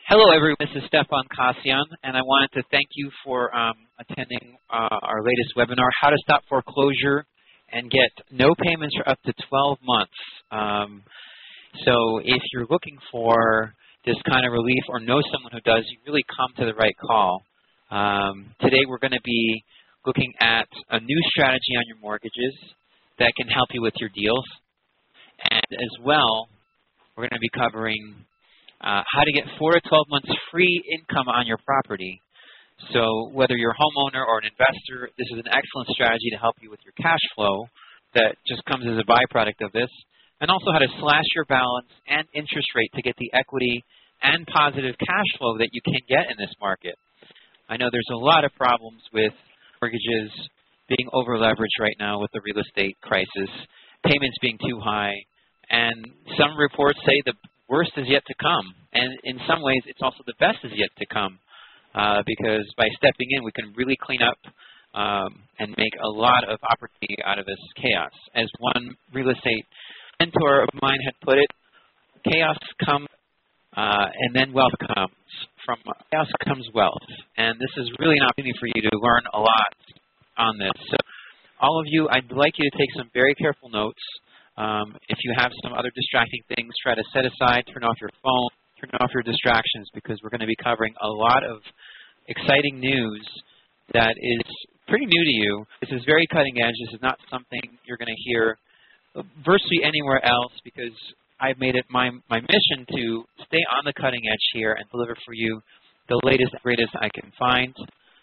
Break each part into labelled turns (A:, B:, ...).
A: Hello, everyone. This is Stefan Kasian, and I wanted to thank you for attending our latest webinar, How to Stop Foreclosure and Get No Payments for Up to 12 months. So if you're looking for this kind of relief or know someone who does, you really come to the right call. Today we're going to be looking at a new strategy on your mortgages that can help you with your deals. And as well, we're going to be covering how to get 4 to 12 months free income on your property. So whether you're a homeowner or an investor, this is an excellent strategy to help you with your cash flow that just comes as a byproduct of this, and also how to slash your balance and interest rate to get the equity and positive cash flow that you can get in this market. I know there's a lot of problems with mortgages being over-leveraged right now with the real estate crisis, payments being too high, and some reports say the worst is yet to come. And in some ways, it's also the best is yet to come because by stepping in, we can really clean up and make a lot of opportunity out of this chaos. As one real estate mentor of mine had put it, chaos comes and then wealth comes. From chaos comes wealth. And this is really an opportunity for you to learn a lot on this. So all of you, I'd like you to take some very careful notes. If you have some other distracting things, try to set aside, turn off your phone, turn off your distractions, because we're going to be covering a lot of exciting news that is pretty new to you. This is very cutting edge. This is not something you're going to hear virtually anywhere else, because I've made it my mission to stay on the cutting edge here and deliver for you the latest and greatest I can find.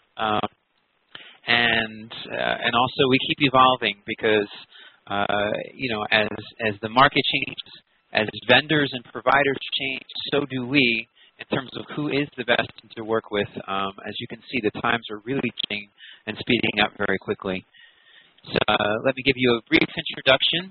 A: And also we keep evolving because you know, as the market changes, as vendors and providers change, so do we in terms of who is the best to work with. As you can see, the times are really changing and speeding up very quickly. So let me give you a brief introduction.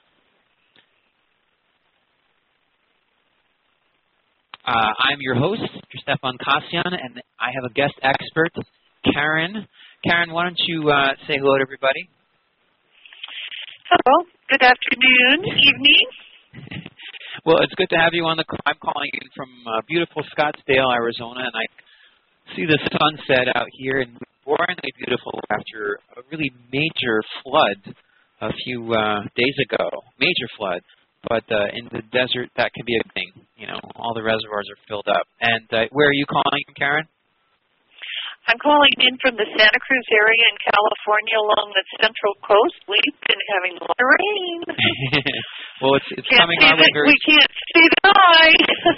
A: I'm your host, Stefan Kasian, and I have a guest expert, Karen. Karen, why don't you say hello to everybody?
B: Hello. Good afternoon, evening.
A: Well, it's good to have you on the call. I'm calling in from beautiful Scottsdale, Arizona, and I see the sunset out here, and boringly beautiful after a really major flood a few days ago. Major flood. But in the desert, that can be a thing. You know, all the reservoirs are filled up. And where are you calling from, Karen?
B: I'm calling in from the Santa Cruz area in California along the Central Coast. We've been having a lot of rain.
A: Well, it's coming our way very.
B: We can't see the sky.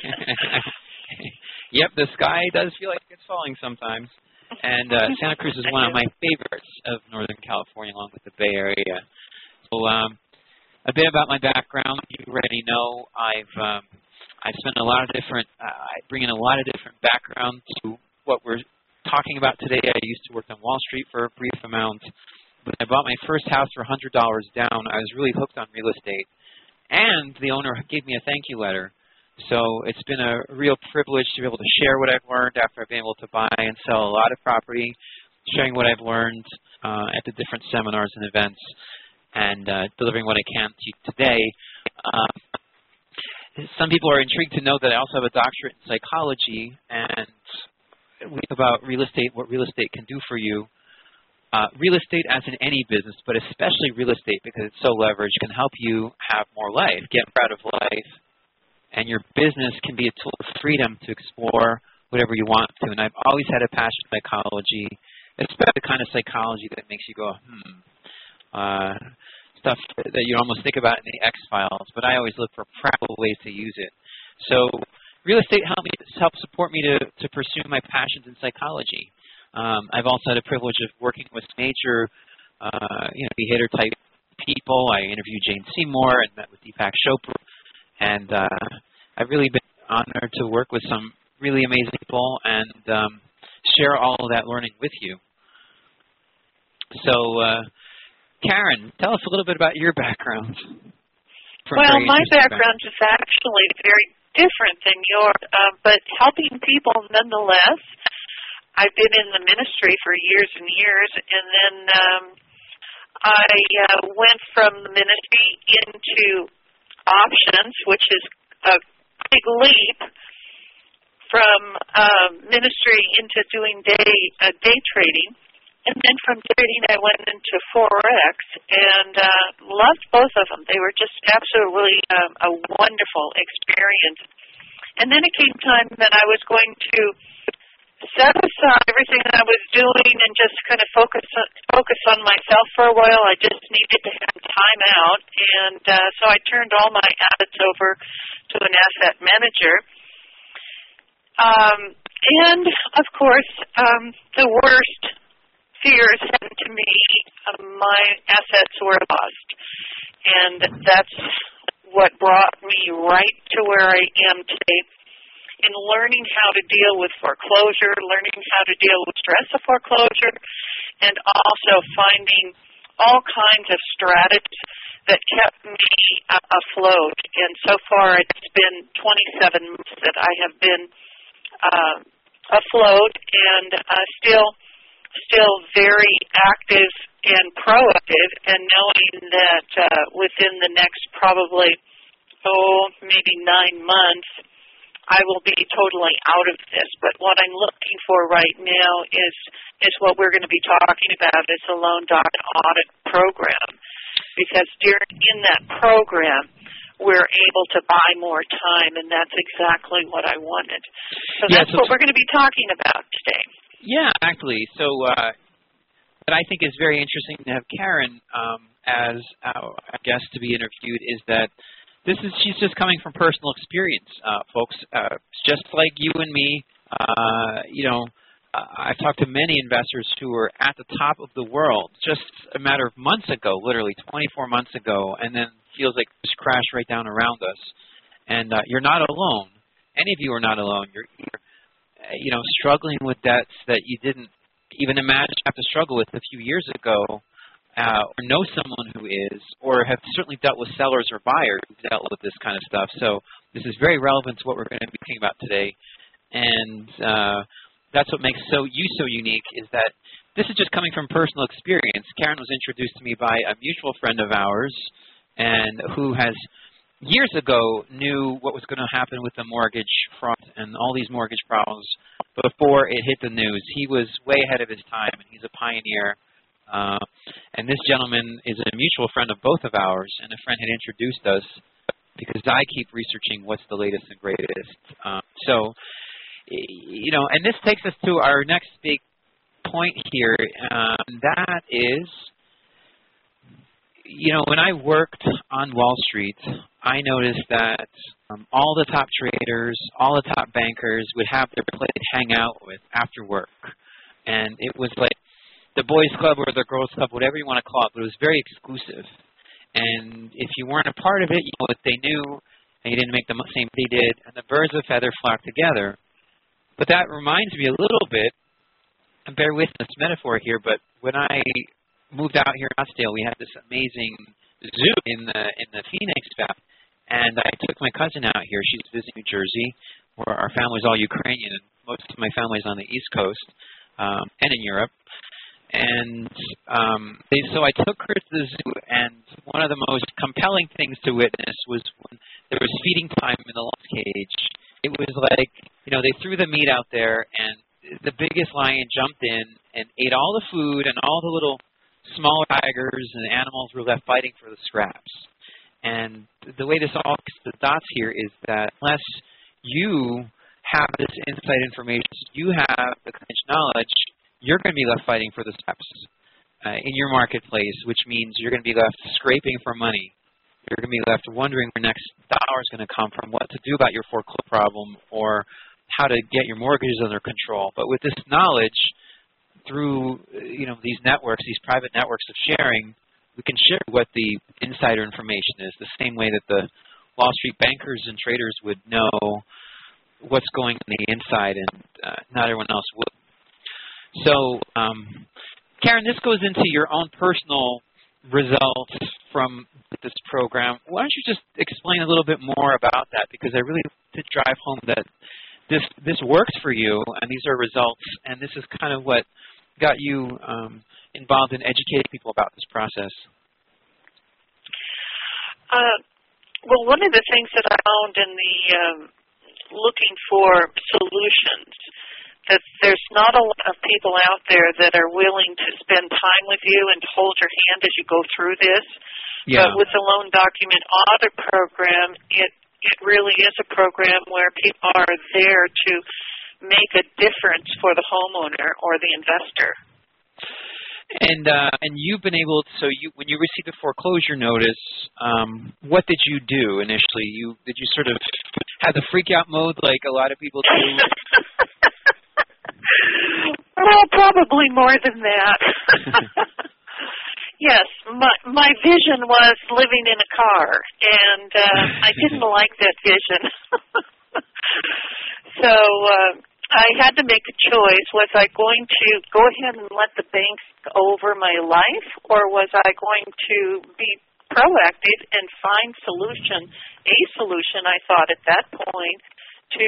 A: Yep, the sky does feel like it's falling sometimes. And Santa Cruz is one of my favorites of Northern California, along with the Bay Area. So a bit about my background. You already know I've spent a lot of different. I bring in a lot of different background to what we're talking about today. I used to work on Wall Street for a brief amount, but I bought my first house for $100 down. I was really hooked on real estate, and the owner gave me a thank you letter. So it's been a real privilege to be able to share what I've learned after I've been able to buy and sell a lot of property, sharing what I've learned at the different seminars and events, and delivering what I can to you today. Some people are intrigued to know that I also have a doctorate in psychology, and we talk about real estate, what real estate can do for you. Real estate, as in any business, but especially real estate because it's so leveraged, can help you have more life, get proud of life, and your business can be a tool of freedom to explore whatever you want to. And I've always had a passion for psychology, especially the kind of psychology that makes you go, stuff that you almost think about in the X-Files, but I always look for practical ways to use it. So real estate helped support me to pursue my passions in psychology. I've also had the privilege of working with major, behavior type people. I interviewed Jane Seymour and met with Deepak Chopra, and I've really been honored to work with some really amazing people and share all of that learning with you. So, Karen, tell us a little bit about your background.
B: Well, my background is actually very different than yours, but helping people nonetheless. I've been in the ministry for years and years, and then I went from the ministry into options, which is a big leap from ministry into doing day trading. And then from trading, I went into Forex and loved both of them. They were just absolutely a wonderful experience. And then it came time that I was going to set aside everything that I was doing and just kind of focus on myself for a while. I just needed to have time out, and so I turned all my assets over to an asset manager. And of course, the worst fears happened to me. My assets were lost, and that's what brought me right to where I am today. In learning how to deal with foreclosure, learning how to deal with stress of foreclosure, and also finding all kinds of strategies that kept me afloat. And so far, it's been 27 months that I have been afloat and still very active and proactive, and knowing that within the next probably, maybe 9 months, I will be totally out of this. But what I'm looking for right now is what we're going to be talking about is a loan document audit program, because in that program, we're able to buy more time, and that's exactly what I wanted. So that's what we're going to be talking about today.
A: Yeah, actually. So what I think is very interesting to have Karen as our guest to be interviewed is that she's just coming from personal experience, folks. Just like you and me, I've talked to many investors who are at the top of the world just a matter of months ago, literally 24 months ago, and then feels like just crashed right down around us. And you're not alone. Any of you are not alone. You're struggling with debts that you didn't even imagine you have to struggle with a few years ago, or know someone who is, or have certainly dealt with sellers or buyers who dealt with this kind of stuff. So this is very relevant to what we're going to be talking about today. And that's what makes you so unique, is that this is just coming from personal experience. Karen was introduced to me by a mutual friend of ours, and who has years ago knew what was going to happen with the mortgage fraud and all these mortgage problems before it hit the news. He was way ahead of his time, and he's a pioneer. And this gentleman is a mutual friend of both of ours, and a friend had introduced us because I keep researching what's the latest and greatest. And this takes us to our next big point here. That is, when I worked on Wall Street, I noticed that all the top traders, all the top bankers would have their place to hang out with after work. And it was like the boys' club or the girls' club, whatever you want to call it, but it was very exclusive. And if you weren't a part of it, they knew, and you didn't make the same they did, and the birds of a feather flock together. But that reminds me a little bit, and bear with this metaphor here, but when I moved out here in Scottsdale, we had this amazing zoo in the Phoenix Valley, and I took my cousin out here. She's visiting New Jersey, where our family's all Ukrainian, and most of my family's on the East Coast and in Europe. And so I took her to the zoo, and one of the most compelling things to witness was when there was feeding time in the lion cage. It was like, they threw the meat out there, and the biggest lion jumped in and ate all the food, and all the little smaller tigers and animals were left fighting for the scraps. And the way this all connects the dots here is that unless you have this inside information, you have the knowledge, you're going to be left fighting for the scraps in your marketplace, which means you're going to be left scraping for money. You're going to be left wondering where your next dollar is going to come from, what to do about your foreclosure problem, or how to get your mortgages under control. But with this knowledge, through these networks, these private networks of sharing, we can share what the insider information is, the same way that the Wall Street bankers and traders would know what's going on the inside, and not everyone else would. So, Karen, this goes into your own personal results from this program. Why don't you just explain a little bit more about that, because I really want to drive home that this works for you, and these are results, and this is kind of what got you involved in educating people about this process.
B: Well, one of the things that I found in looking for solutions. That there's not a lot of people out there that are willing to spend time with you and hold your hand as you go through this.
A: Yeah.
B: But with the loan document audit program, it really is a program where people are there to make a difference for the homeowner or the investor.
A: And you've been able to, when you received a foreclosure notice, what did you do initially? Did you sort of have the freak out mode like a lot of people do?
B: Well, probably more than that. Yes, my vision was living in a car, and I didn't like that vision. So I had to make a choice. Was I going to go ahead and let the banks take over my life, or was I going to be proactive and find a solution, I thought at that point, to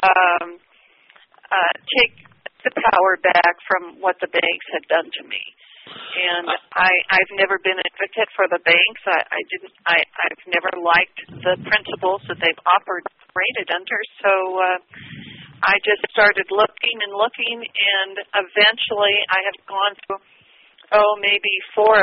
B: take the power back from what the banks had done to me. And I've never been an advocate for the banks. I've never liked the principles that they've operated under. So I just started looking, and eventually I have gone through maybe 4 or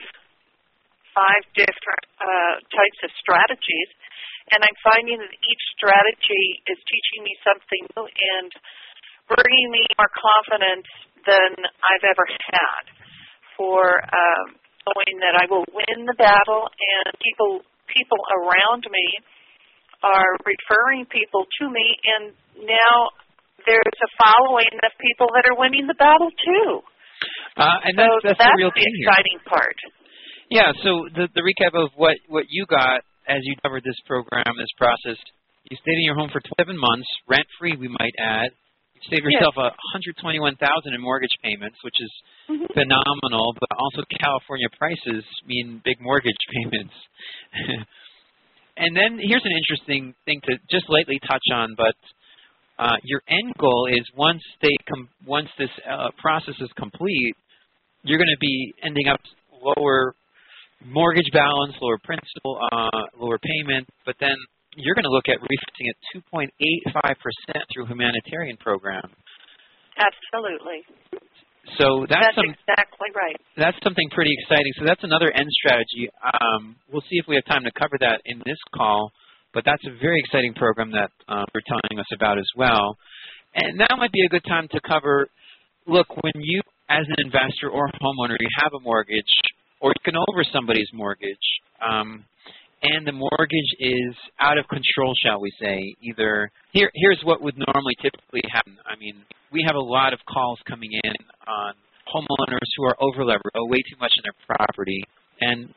B: 5 different types of strategies, and I'm finding that each strategy is teaching me something new and bringing me more confidence than I've ever had for knowing that I will win the battle, and people around me are referring people to me, and now there's a following of people that are winning the battle too.
A: And that's the real
B: the
A: thing
B: exciting
A: here.
B: part.
A: Yeah, so the recap of what you got as you covered this program, this process, you stayed in your home for 7 months, rent-free, we might add. You saved yourself $121,000 in mortgage payments, which is phenomenal, but also California prices mean big mortgage payments. And then here's an interesting thing to just lightly touch on, but your end goal is once this process is complete, you're going to be ending up lower mortgage balance, lower principal, lower payment, but then you're going to look at refinancing at 2.85% through humanitarian program.
B: Absolutely.
A: So that's
B: exactly right.
A: That's something pretty exciting. So that's another end strategy. We'll see if we have time to cover that in this call, but that's a very exciting program that you're telling us about as well. And that might be a good time to cover, look, when you, as an investor or homeowner, you have a mortgage or you can over somebody's mortgage, and the mortgage is out of control, shall we say. Here's what would normally typically happen. I mean, we have a lot of calls coming in on homeowners who are over-levered, owe way too much in their property, and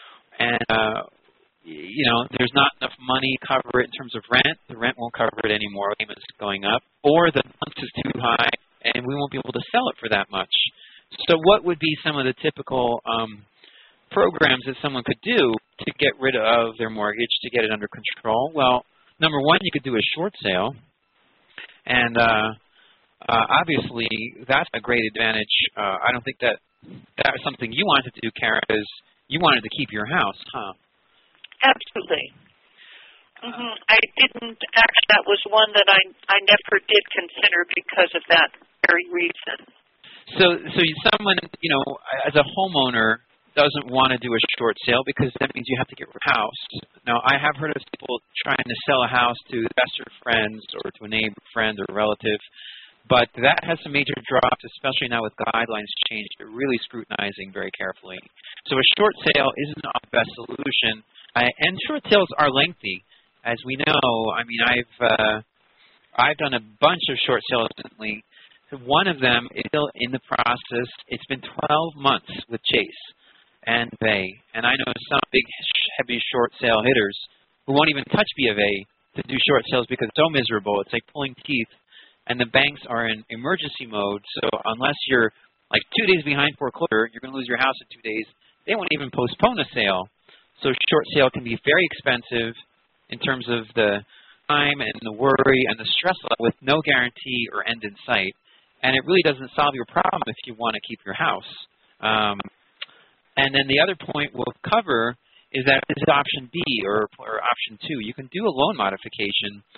A: there's not enough money to cover it in terms of rent. The rent won't cover it anymore. Payments going up, or the month is too high, and we won't be able to sell it for that much. So what would be some of the typical programs that someone could do to get rid of their mortgage, to get it under control? Well, number one, you could do a short sale, and obviously that's a great advantage. I don't think that was something you wanted to do, Karen, because you wanted to keep your house, huh?
B: Absolutely. I didn't. Actually, that was one that I never did consider because of that very reason. So
A: someone, as a homeowner, doesn't want to do a short sale because that means you have to get rid of a house. Now, I have heard of people trying to sell a house to investor friends or to a neighbor, friend, or relative, but that has some major drops, especially now with guidelines changed. They're really scrutinizing very carefully. So a short sale isn't the best solution, and short sales are lengthy, as we know. I mean, I've done a bunch of short sales recently. One of them is still in the process. It's been 12 months with Chase and Bay, and I know some big, heavy short sale hitters who won't even touch B of A to do short sales because it's so miserable. It's like pulling teeth, and the banks are in emergency mode, so unless you're like 2 days behind foreclosure, you're going to lose your house in 2 days. They won't even postpone a sale. So short sale can be very expensive in terms of the time and the worry and the stress level with no guarantee or end in sight. And it really doesn't solve your problem if you want to keep your house. And then the other point we'll cover is that this is option B or option 2. You can do a loan modification.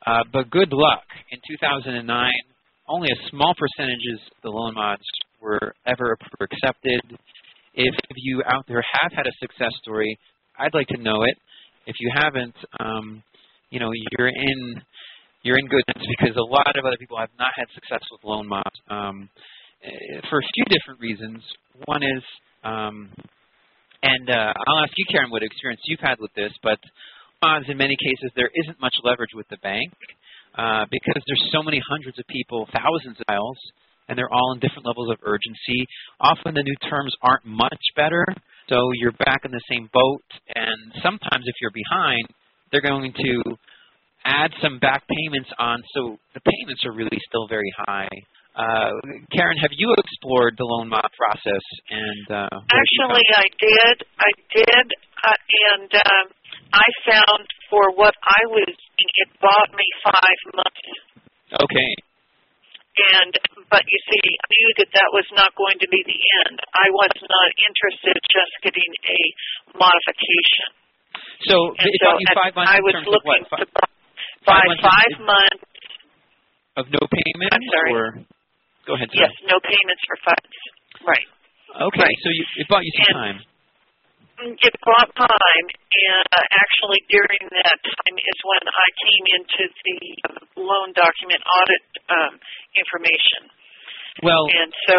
A: But good luck. In 2009, only a small percentages of the loan mods were ever accepted. If you out there have had a success story, I'd like to know it. If you haven't, you're in goodness, because a lot of other people have not had success with loan mods for a few different reasons. One is, I'll ask you, Karen, what experience you've had with this, but mods, in many cases, there isn't much leverage with the bank because there's so many hundreds of people, thousands of files, and they're all in different levels of urgency. Often the new terms aren't much better, so you're back in the same boat, and sometimes if you're behind, they're going to add some back payments on, so the payments are really still very high. Karen, have you explored the loan mod process? And
B: actually, I did, and I found for what I was, it bought me 5 months.
A: Okay.
B: But you see, I knew that was not going to be the end. I was not interested in just getting a modification.
A: So it bought you 5 months.
B: I was looking to buy 5 months
A: of no payments.
B: I'm sorry.
A: Or go ahead. Sorry.
B: Yes, no payments for 5 months. Right.
A: Okay.
B: Right.
A: So it bought you some time.
B: It bought time, and actually during that time is when I came into the loan document audit information.
A: Well,
B: and so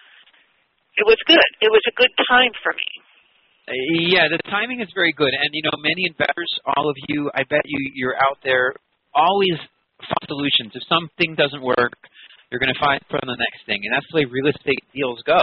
B: it was good. It was a good time for me.
A: Yeah, the timing is very good. And, many investors, all of you, I bet you're out there always find solutions. If something doesn't work, you're going to find from the next thing. And that's the way real estate deals go.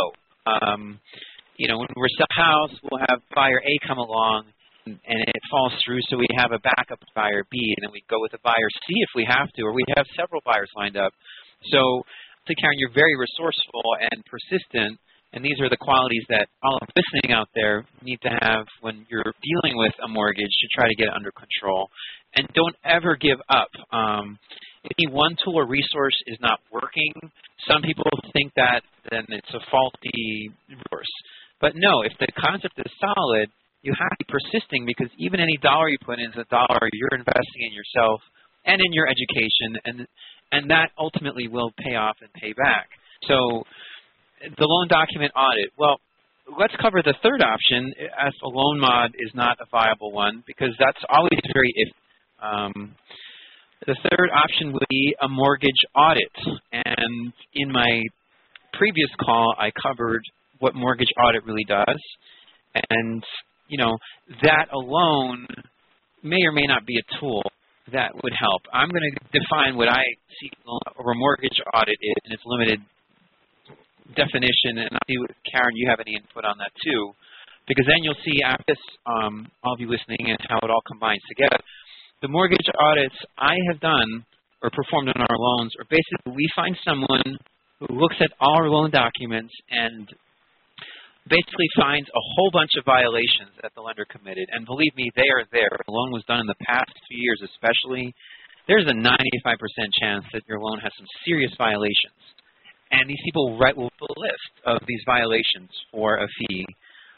A: When we're selling a house, we'll have buyer A come along, and it falls through, so we have a backup buyer B, and then we go with a buyer C if we have to, or we have several buyers lined up. So, Karen, you're very resourceful and persistent, and these are the qualities that all of listening out there need to have when you're dealing with a mortgage to try to get it under control. And don't ever give up. Any one tool or resource is not working. Some people think that then it's a faulty resource. But no, if the concept is solid, you have to be persisting, because even any dollar you put in is a dollar you're investing in yourself and in your education, and that ultimately will pay off and pay back. So the loan document audit. Well, let's cover the third option if a loan mod is not a viable one, because that's always very iffy. The third option would be a mortgage audit. And in my previous call, I covered what mortgage audit really does. And, that alone may or may not be a tool that would help. I'm going to define what I see a mortgage audit is in its limited definition, and I'll see what, Karen, you have any input on that too, because then you'll see after this, all of you listening, and how it all combines together. The mortgage audits I have done or performed on our loans are basically we find someone who looks at all our loan documents and basically finds a whole bunch of violations that the lender committed. And believe me, they are there. The loan was done in the past few years especially. There's a 95% chance that your loan has some serious violations. And these people will put a list of these violations for a fee.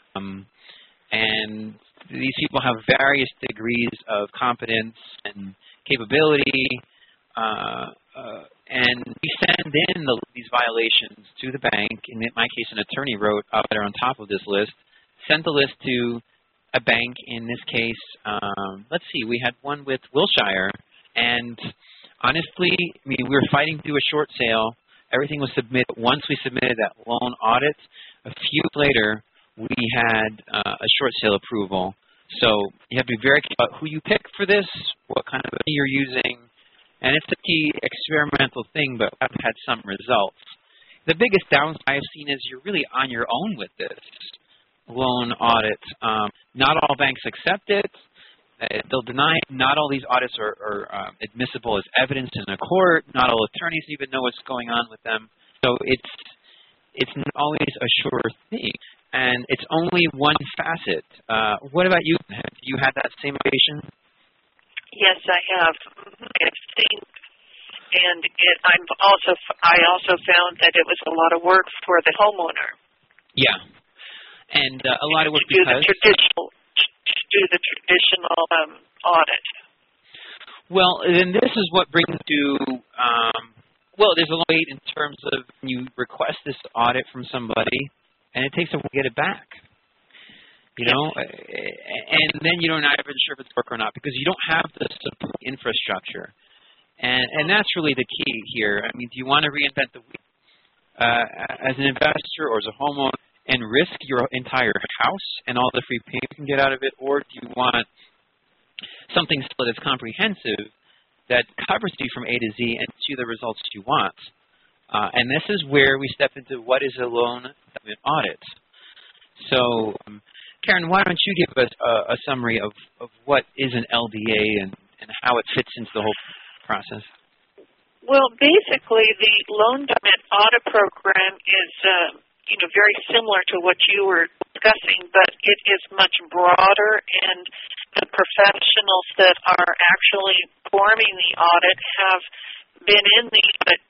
A: And these people have various degrees of competence and capability. And we send in these violations to the bank. In my case, an attorney wrote a letter on top of this list, sent the list to a bank. In this case, let's see, we had one with Wilshire. And honestly, we were fighting to do a short sale. Everything was submitted. Once we submitted that loan audit, a few later, we had a short sale approval. So you have to be very careful about who you pick for this, what kind of money you're using. And it's a key experimental thing, but I've had some results. The biggest downside I've seen is you're really on your own with this loan audit. Not all banks accept it. They'll deny it. Not all these audits are admissible as evidence in a court. Not all attorneys even know what's going on with them. So it's not always a sure thing. And it's only one facet. What about you? Have you had that same situation?
B: Yes, I have. I've seen, and I also found that it was a lot of work for the homeowner.
A: Yeah, and a lot of work
B: to do the traditional audit.
A: Well, then this is what brings to, well, there's a long wait in terms of when you request this audit from somebody, and it takes a while to get it back. You know, and then you're not even sure if it's work or not because you don't have the support infrastructure. And that's really the key here. I mean, do you want to reinvent the wheel as an investor or as a homeowner and risk your entire house and all the free payment you can get out of it, or do you want something still that's comprehensive that covers you from A to Z and gives you the results you want? And this is where we step into what is a loan audit. So, Karen, why don't you give us a summary of what is an LDA and how it fits into the whole process?
B: Well, basically, the loan document audit program is very similar to what you were discussing, but it is much broader, and the professionals that are actually performing the audit have been in the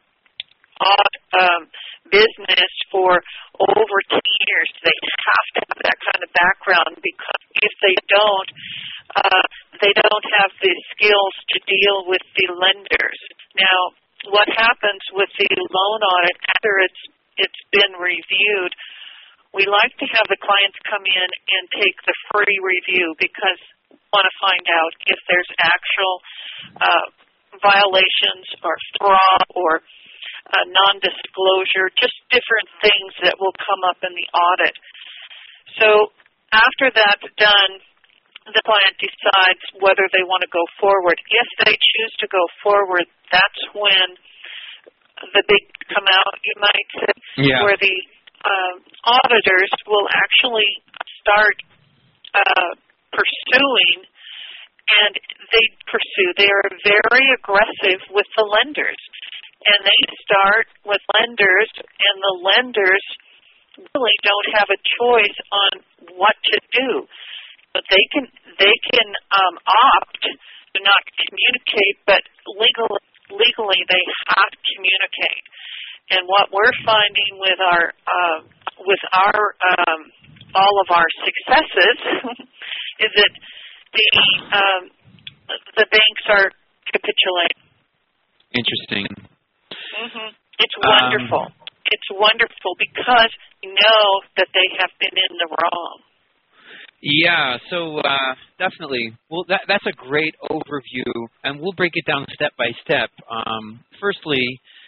B: audit business for over 10 years. They have to have that kind of background because if they don't have the skills to deal with the lenders. Now, what happens with the loan audit after it's been reviewed, we like to have the clients come in and take the free review because we want to find out if there's actual violations or fraud or non-disclosure, just different things that will come up in the audit. So after that's done, the client decides whether they want to go forward. If they choose to go forward, that's when the big come out, you might say, where the auditors will actually start pursuing, and they are very aggressive with the lenders. And they start with lenders, and the lenders really don't have a choice on what to do. But they can opt to not communicate, but legally they have to communicate. And what we're finding with our all of our successes is that the banks are capitulating.
A: Interesting.
B: Mm-hmm. It's wonderful. It's wonderful because you know that they have been in the wrong.
A: Yeah, so definitely. Well, that's a great overview, and we'll break it down step by step. Firstly,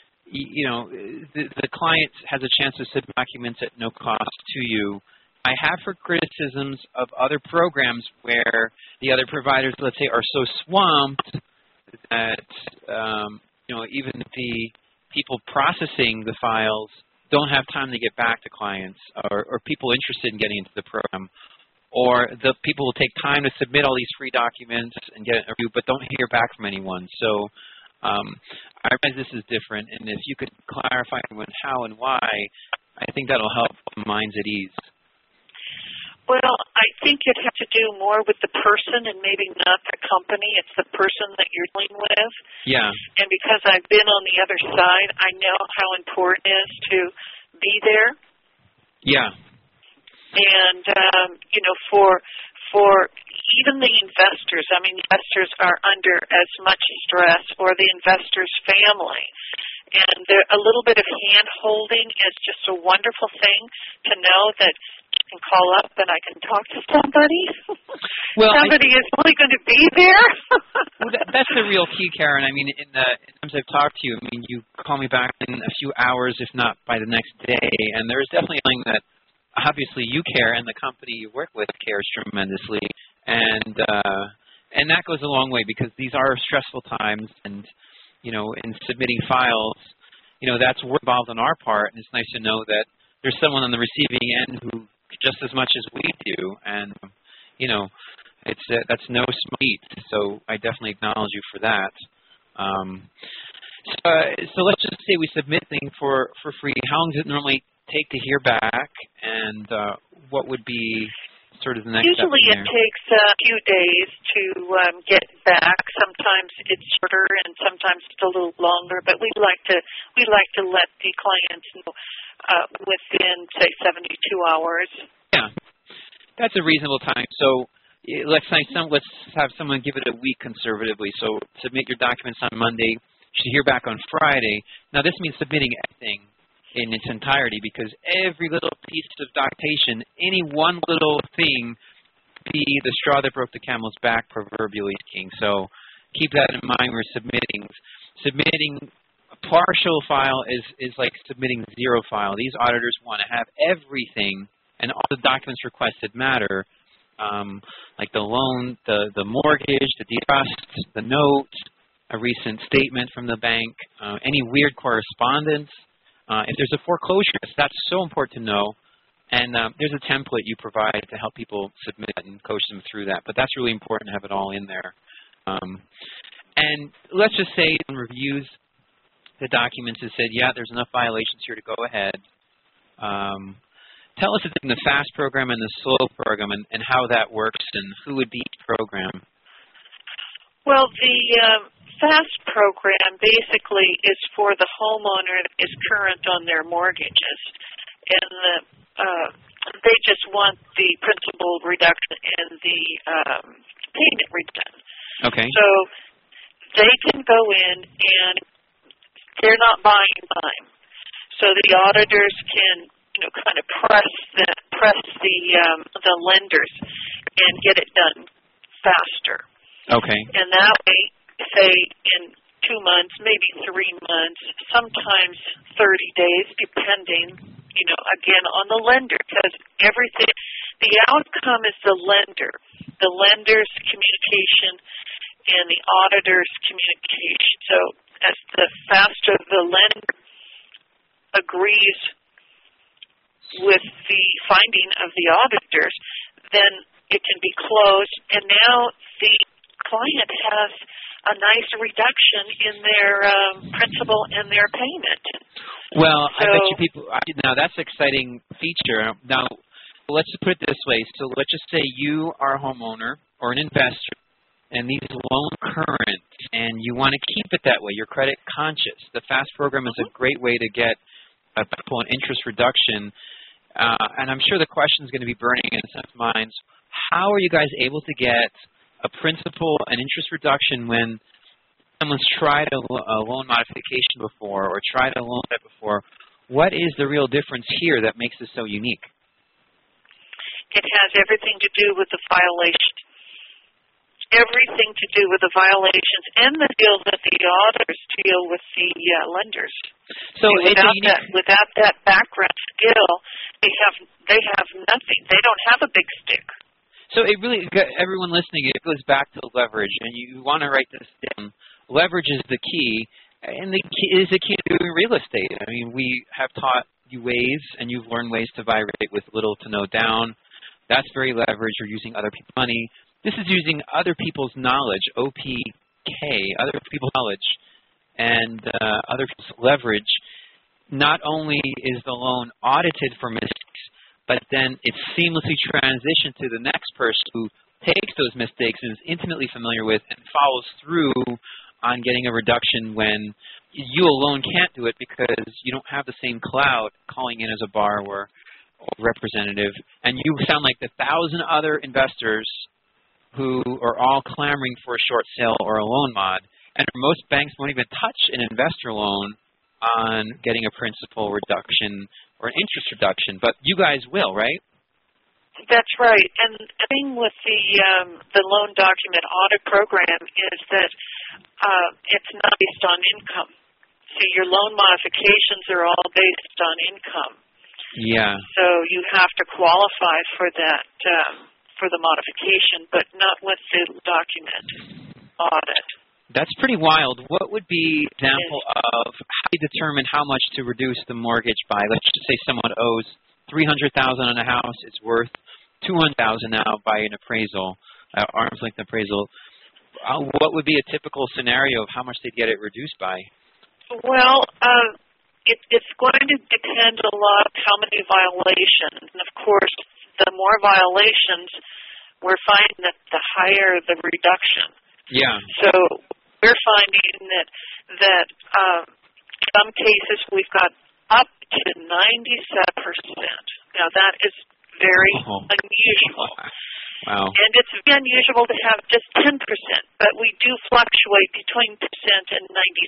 A: the client has a chance to submit documents at no cost to you. I have heard criticisms of other programs where the other providers, let's say, are so swamped that even the people processing the files don't have time to get back to clients or people interested in getting into the program. Or the people will take time to submit all these free documents and get a review, but don't hear back from anyone. So I realize this is different, and if you could clarify when, how, and why, I think that'll help minds at ease.
B: Well, I think it has to do more with the person and maybe not the company. It's the person that you're dealing with. Yeah. And because I've been on the other side, I know how important it is to be there. Yeah. And, for even the investors, investors are under as much stress, or the investor's family. And a little bit of hand-holding is just a wonderful thing to know that I can call up and I can talk to somebody. Well, somebody is really going to be there.
A: Well, that's the real key, Karen. In the times I've talked to you, you call me back in a few hours, if not by the next day, and there's definitely something that obviously you care, and the company you work with cares tremendously, and that goes a long way because these are stressful times, and in submitting files, that's work involved on our part, and it's nice to know that there's someone on the receiving end who just as much as we do, and that's no small feat. So I definitely acknowledge you for that. So let's just say we submit things for free. How long does it normally take to hear back, and what would be sort of the next step?
B: Usually it takes a few days to get back. Sometimes it's shorter, and sometimes it's a little longer. But we like to let the clients know within, say, 72 hours.
A: Yeah, that's a reasonable time. So let's have someone give it a week conservatively. So submit your documents on Monday. You should hear back on Friday. Now, this means submitting everything in its entirety, because every little piece of documentation, any one little thing, be the straw that broke the camel's back, proverbially speaking. So keep that in mind. We're submitting a partial file is like submitting zero file. These auditors want to have everything, and all the documents requested matter, like the loan, the mortgage, the trust, the note, a recent statement from the bank, any weird correspondence. If there's a foreclosure, that's so important to know. And there's a template you provide to help people submit and coach them through that. But that's really important to have it all in there. And let's just say in reviews, the documents have said, yeah, there's enough violations here to go ahead. Tell us in the FAST program and the SLOW program and how that works and who would be each program.
B: Well, the FAST program basically is for the homeowner that is current on their mortgages, and they just want the principal reduction and the payment reduction.
A: Okay.
B: So they can go in and they're not buying time. So the auditors can, kind of press the lenders and get it done faster.
A: Okay.
B: And that way, say in 2 months, maybe 3 months, sometimes 30 days, depending, again, on the lender, because everything, the outcome is the lender's communication and the auditor's communication. So as the faster the lender agrees with the finding of the auditors, then it can be closed, and now the client has a nice reduction in their principal and their payment.
A: Well, I bet you people, now that's an exciting feature. Now, let's put it this way. So let's just say you are a homeowner or an investor, and these loan current, and you want to keep it that way. You're credit conscious. The FAST program is a great way to get a principal and interest reduction. And I'm sure the question is going to be burning in some minds. How are you guys able to get a principal and interest reduction when someone's tried a loan modification before or tried a loan debt before? What is the real difference here that makes this so unique?
B: It has everything to do with the violation. Everything to do with the violations and the deal that the auditors deal with the lenders.
A: So
B: without that background skill, they have nothing. They don't have a big stick.
A: So it really, everyone listening, it goes back to leverage, and you want to write this down. Leverage is the key, and the key is the key to doing real estate. I mean, we have taught you ways, and you've learned ways to buy rate with little to no down. That's very leverage. You're using other people's money. This is using other people's knowledge, OPK, other people's knowledge, and other people's leverage. Not only is the loan audited for mistakes, but then it's seamlessly transitioned to the next person who takes those mistakes and is intimately familiar with and follows through on getting a reduction when you alone can't do it because you don't have the same clout calling in as a borrower or representative. And you sound like the 1,000 other investors who are all clamoring for a short sale or a loan mod. And most banks won't even touch an investor loan on getting a principal reduction or an interest reduction, but you guys will, right?
B: That's right. And the thing with the loan document audit program is that it's not based on income. So your loan modifications are all based on income.
A: Yeah.
B: So you have to qualify for that, for the modification, but not with the document audit.
A: That's pretty wild. What would be an example of how you determine how much to reduce the mortgage by? Let's just say someone owes $300,000 on a house. It's worth $200,000 now by an appraisal, arm's length appraisal. What would be a typical scenario of how much they'd get it reduced by?
B: Well, it's going to depend a lot on how many violations. And, of course, the more violations, we're finding that the higher the reduction.
A: Yeah.
B: So we're finding that some cases we've got up to 97%. Now, that is very unusual.
A: Wow.
B: And it's very unusual to have just 10%, but we do fluctuate between percent and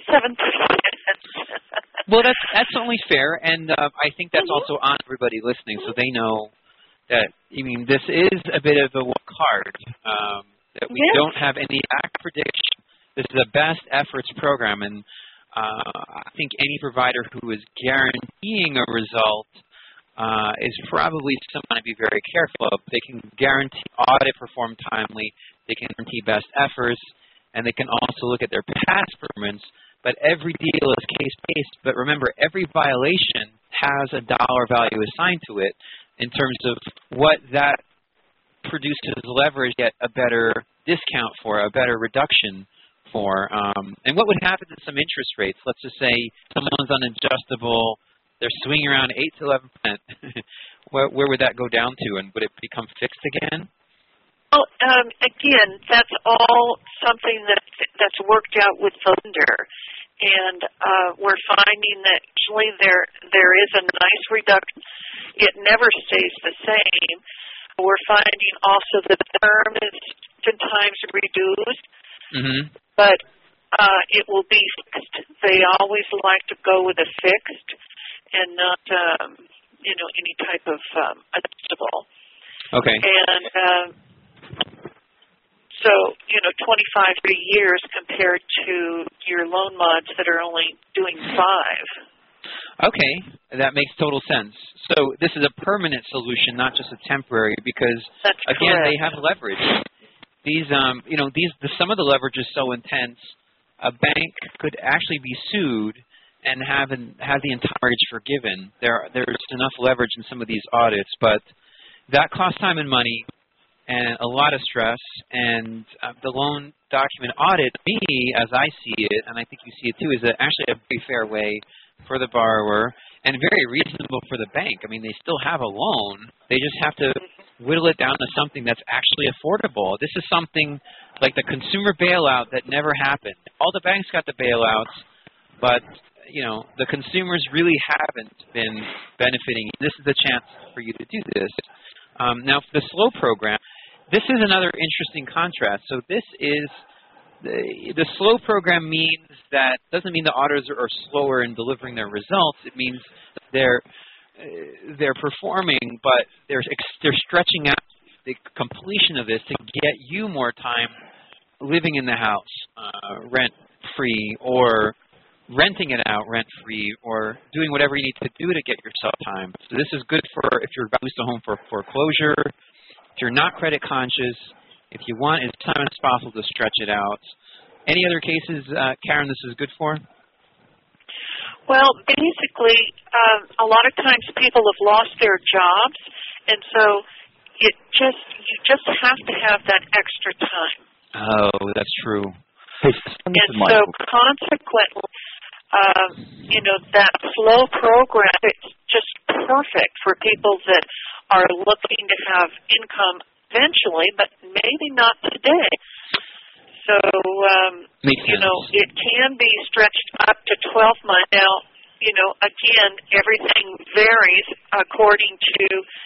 B: 97%.
A: Well, that's only fair, and I think that's also on everybody listening, so they know that, I mean, this is a bit of a wild card, that we don't have any exact prediction. This is a best efforts program, and I think any provider who is guaranteeing a result is probably someone to be very careful of. They can guarantee audit performed timely, they can guarantee best efforts, and they can also look at their past performance, but every deal is case-based. But remember, every violation has a dollar value assigned to it in terms of what that produces leverage, get a better discount for, a better reduction for. And what would happen to some interest rates? Let's just say someone's unadjustable, they're swinging around 8 to 11%. Where would that go down to, and would it become fixed again?
B: Well, again, that's all something that's worked out with the lender, and we're finding that usually there is a nice reduction. It never stays the same. We're finding also that the term is sometimes reduced, but it will be fixed. They always like to go with a fixed and not, any type of adjustable. Okay. And so, 25, 30 years compared to your loan mods that are only doing 5.
A: Okay, that makes total sense. So this is a permanent solution, not just a temporary, because again, they have leverage. These, some of the leverage is so intense. A bank could actually be sued and have the entirety forgiven. There's enough leverage in some of these audits, but that costs time and money and a lot of stress. And the loan document audit, me, as I see it, and I think you see it too, is actually a very fair way for the borrower and very reasonable for the bank. I mean, they still have a loan. They just have to whittle it down to something that's actually affordable. This is something like the consumer bailout that never happened. All the banks got the bailouts, but the consumers really haven't been benefiting. This is the chance for you to do this. Now, for the SLOW program, this is another interesting contrast. So this is the SLOW program doesn't mean the auditors are slower in delivering their results. It means they're performing, but they're stretching out the completion of this to get you more time living in the house rent-free, or renting it out rent-free, or doing whatever you need to do to get yourself time. So this is good for if you're about to lose a home for foreclosure, if you're not credit conscious, if you want as time as possible to stretch it out. Any other cases, Karen, this is good for?
B: Well, basically, a lot of times people have lost their jobs, and so you just have to have that extra time.
A: Oh, that's true.
B: And so consequently, that SLOW program, it's just perfect for people that are looking to have income eventually, but maybe not today. So, it can be stretched up to 12 months. Now, again, everything varies according to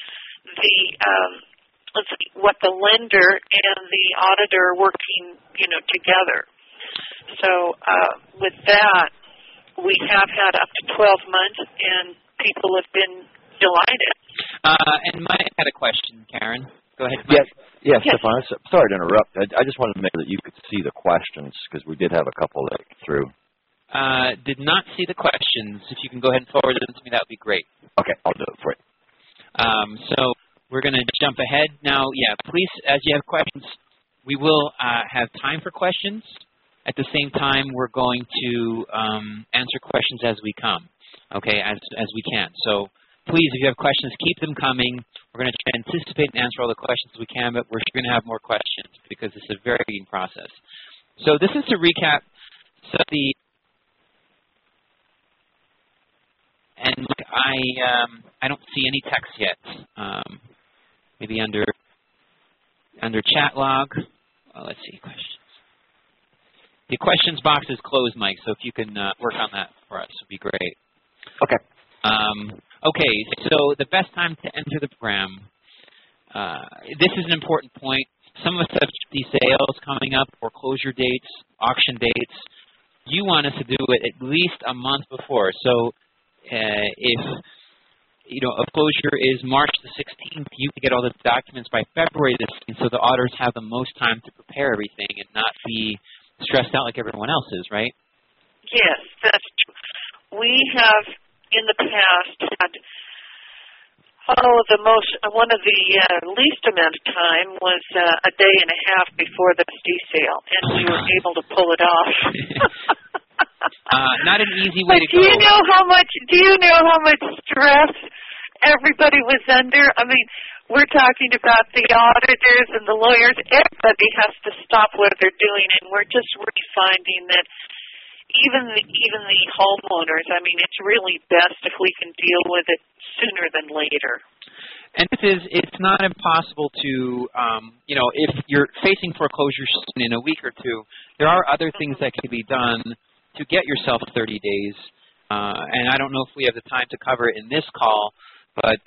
B: what the lender and the auditor are working, together. So, with that, we have had up to 12 months, and people have been delighted.
A: And Mike had a question, Karen. Go ahead, Mike.
C: Yes, Stefan. Sorry to interrupt. I just wanted to make sure that you could see the questions, because we did have a couple that came through.
A: Did not see the questions. If you can go ahead and forward them to me, that would be great.
C: Okay, I'll do it for you.
A: So we're going to jump ahead. Now, please, as you have questions, we will have time for questions. At the same time, we're going to answer questions as we come, okay, as we can. So please, if you have questions, keep them coming. We're going to try to anticipate and answer all the questions we can, but we're going to have more questions because it's a very big process. So this is to recap and look, I don't see any text yet. Maybe under chat log. Let's see, questions. The questions box is closed, Mike, so if you can work on that for us, it would be great.
C: Okay.
A: Okay, so the best time to enter the program. this is an important point. Some of us have these sales coming up, foreclosure dates, auction dates. You want us to do it at least a month before. So if a closure is March the 16th, you can get all the documents by February the 16th, so the auditors have the most time to prepare everything and not be stressed out like everyone else is, right?
B: Yes, that's true. We have in the past had one of the least amount of time was a day and a half before the SD sale, and we were able to pull it off.
A: Not an easy way to go.
B: Do you know how much stress everybody was under? I mean, we're talking about the auditors and the lawyers. Everybody has to stop what they're doing, and we're just really finding that even the homeowners, I mean, it's really best if we can deal with it sooner than later.
A: And it's not impossible to, if you're facing foreclosure in a week or two, there are other things that can be done to get yourself 30 days. And I don't know if we have the time to cover it in this call, but,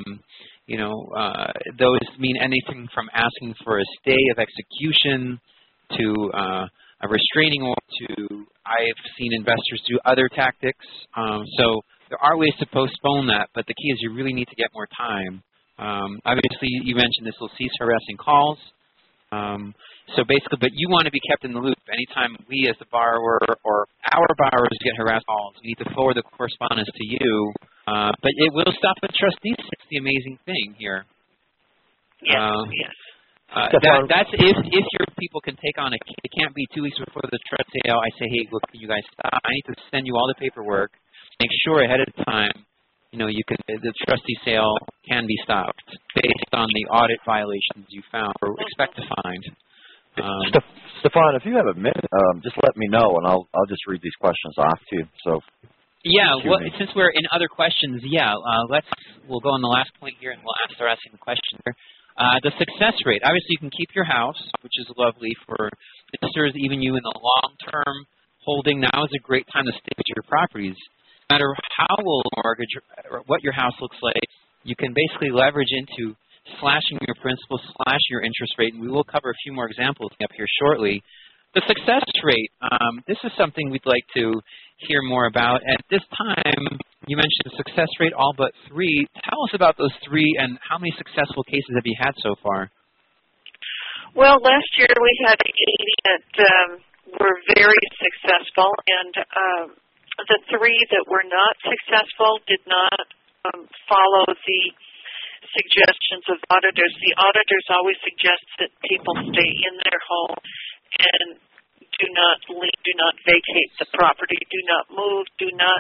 A: those mean anything from asking for a stay of execution to a restraining order to I've seen investors do other tactics. So there are ways to postpone that, but the key is you really need to get more time. Obviously, you mentioned this will cease harassing calls. So basically, but you want to be kept in the loop. Anytime we as the borrower or our borrowers get harassed calls, we need to forward the correspondence to you. But it will stop the trustees. It's the amazing thing here.
B: Yes.
A: That's if your people can take on it can't be 2 weeks before the trust sale. I say, hey, look, can you guys stop? I need to send you all the paperwork. Make sure ahead of time, the trustee sale can be stopped based on the audit violations you found or expect to find.
C: Stefan, if you have a minute, just let me know, and I'll just read these questions off to you. So.
A: Yeah, well, since we're in other questions, we'll go on the last point here, and we'll start asking the question here. The success rate. Obviously, you can keep your house, which is lovely for investors, even you in the long-term holding. Now is a great time to stay with your properties. No matter how old mortgage or what your house looks like, you can basically leverage into slashing your principal, slash your interest rate, and we will cover a few more examples up here shortly. The success rate, this is something we'd like to hear more about. At this time, you mentioned success rate all but 3. Tell us about those 3 and how many successful cases have you had so far?
B: Well, last year we had 80 that were very successful, and the 3 that were not successful did not follow the suggestions of auditors. The auditors always suggest that people stay in their home and do not leave, do not vacate the property, do not move, do not.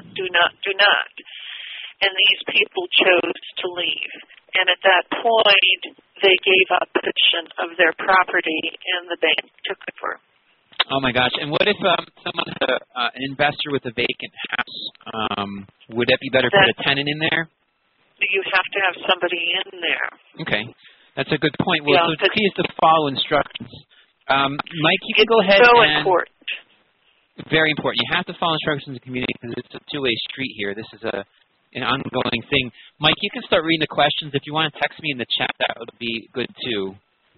B: And these people chose to leave. And at that point, they gave up possession of their property, and the bank took it for them.
A: Oh, my gosh. And what if someone, an investor with a vacant house, would it be better to put a tenant in there?
B: You have to have somebody in there.
A: Okay. That's a good point. Well, so the key is to follow instructions. Mike, you can go ahead
B: so
A: and...
B: important.
A: Very important. You have to follow instructions in the community because it's a two-way street here. This is an ongoing thing. Mike, you can start reading the questions. If you want to text me in the chat, that would be good, too.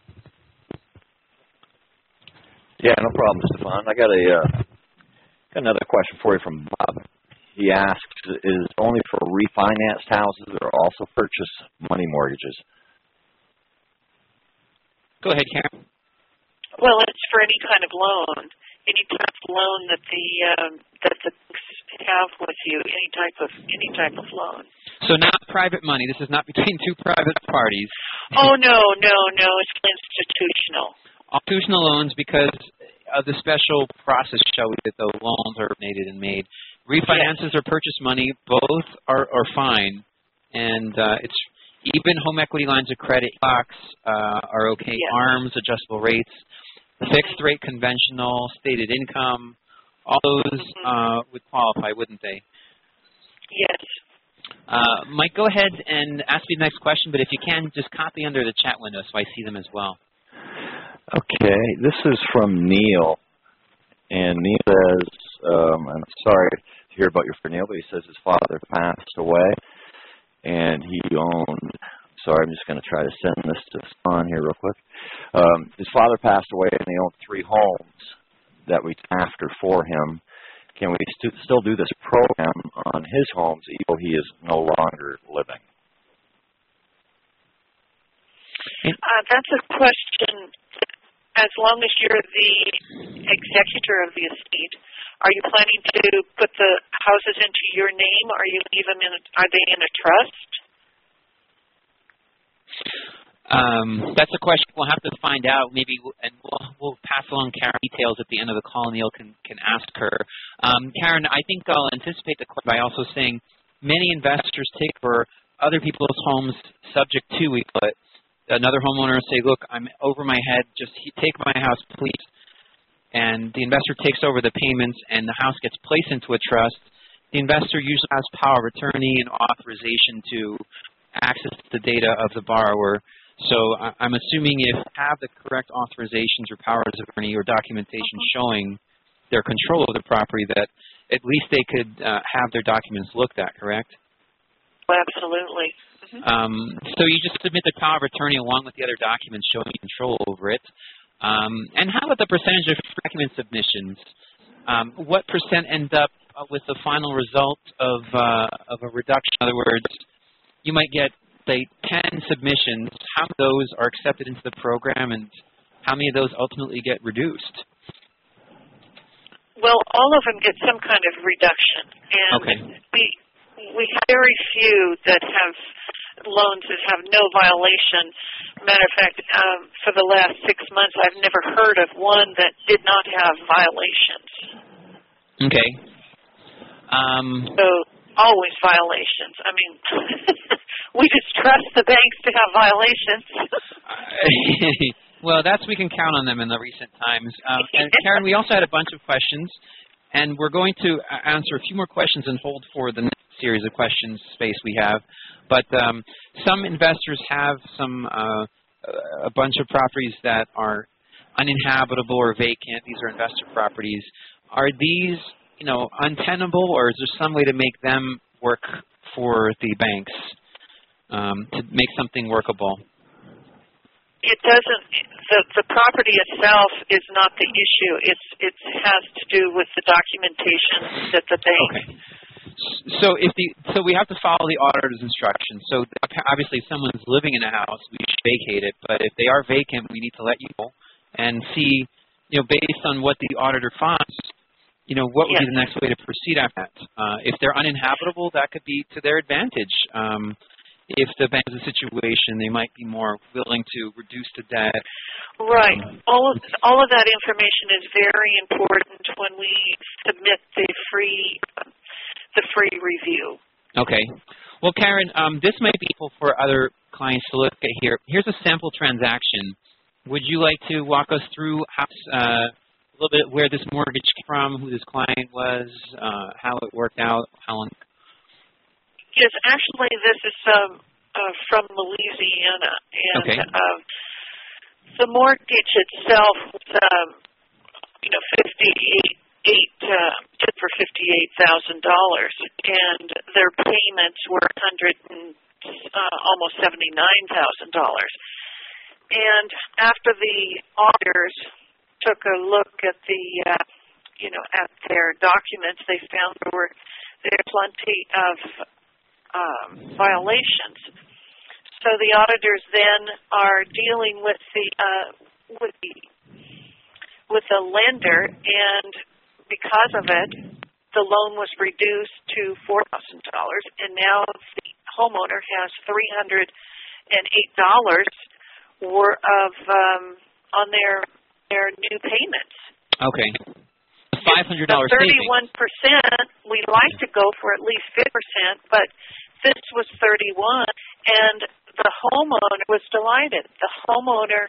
C: Yeah, no problem, Stefan. I got another question for you from Bob. He asks, is it only for refinanced houses or also purchase money mortgages?
A: Go ahead, Karen.
B: Well, it's for any kind of loan, any type of loan that the banks have with you, any type of loan.
A: So not private money. This is not between two private parties.
B: Oh no, it's institutional.
A: Institutional loans, because of the special process, shall we, that the loans are originated and made. Refinances or purchase money, both are fine, and it's even home equity lines of credit, HELOCs are okay. Yes. ARMs, adjustable rates, fixed rate, conventional, stated income, all those would qualify, wouldn't they?
B: Yes.
A: Mike, go ahead and ask me the next question, but if you can, just copy under the chat window so I see them as well.
C: Okay, this is from Neil, and Neil says, I'm sorry to hear about your friend Neil, but he says his father passed away, and he owned sorry, I'm just going to try to send this to Stefan here real quick. His father passed away, and he owned 3 homes that we after for him. Can we still do this program on his homes, even though he is no longer living?
B: That's a question. As long as you're the executor of the estate, are you planning to put the houses into your name, or you leave them in? Are they in a trust?
A: That's a question we'll have to find out. Maybe, and we'll pass along Karen details at the end of the call, and Neil can ask her. Karen, I think I'll anticipate the question by also saying many investors take for other people's homes subject to we put. Another homeowner say, look, I'm over my head, just take my house, please. And the investor takes over the payments, and the house gets placed into a trust. The investor usually has power of attorney and authorization to access the data of the borrower. So I'm assuming if they have the correct authorizations or powers of attorney or documentation showing their control of the property, that at least they could have their documents looked at, correct?
B: Absolutely.
A: So you just submit the power of attorney along with the other documents showing control over it. And how about the percentage of document submissions? What percent end up with the final result of a reduction? In other words, you might get, say, 10 submissions. How many of those are accepted into the program, and how many of those ultimately get reduced?
B: Well, all of them get some kind of reduction. And we have very few that have loans that have no violation. Matter of fact, for the last 6 months, I've never heard of one that did not have violations. Okay. So always violations. I mean, we just trust the banks to have violations.
A: Well, we can count on them in the recent times. And Karen, we also had a bunch of questions, and we're going to answer a few more questions and hold for the next series of questions space we have. But some investors have a bunch of properties that are uninhabitable or vacant. These are investor properties. Are these, untenable, or is there some way to make them work for the banks to make something workable?
B: It doesn't. The property itself is not the issue. It has to do with the documentation that the bank.
A: Okay. So we have to follow the auditor's instructions. So obviously, if someone's living in a house, we should vacate it. But if they are vacant, we need to let you know and see, based on what the auditor finds, what would be the next way to proceed after that. If they're uninhabitable, that could be to their advantage. If the bank is a situation, they might be more willing to reduce the debt.
B: Right. All of that information is very important when we submit the free review. Okay.
A: Well, Karen, this might be helpful for other clients to look at here. Here's a sample transaction. Would you like to walk us through a little bit where this mortgage came from, who this client was, how it worked out, how long?
B: Yes, actually, this is from Louisiana, and the mortgage itself was, took for $58,000, and their payments were almost $79,000. And after the auditors took a look at at their documents, they found there were plenty of violations. So the auditors then are dealing with the lender, and because of it, the loan was reduced to $4,000, and now the homeowner has $308 worth of on their new payments.
A: Okay. $500
B: the 31%, we like to go for at least 50%, but this was 31%, and the homeowner was delighted. The homeowner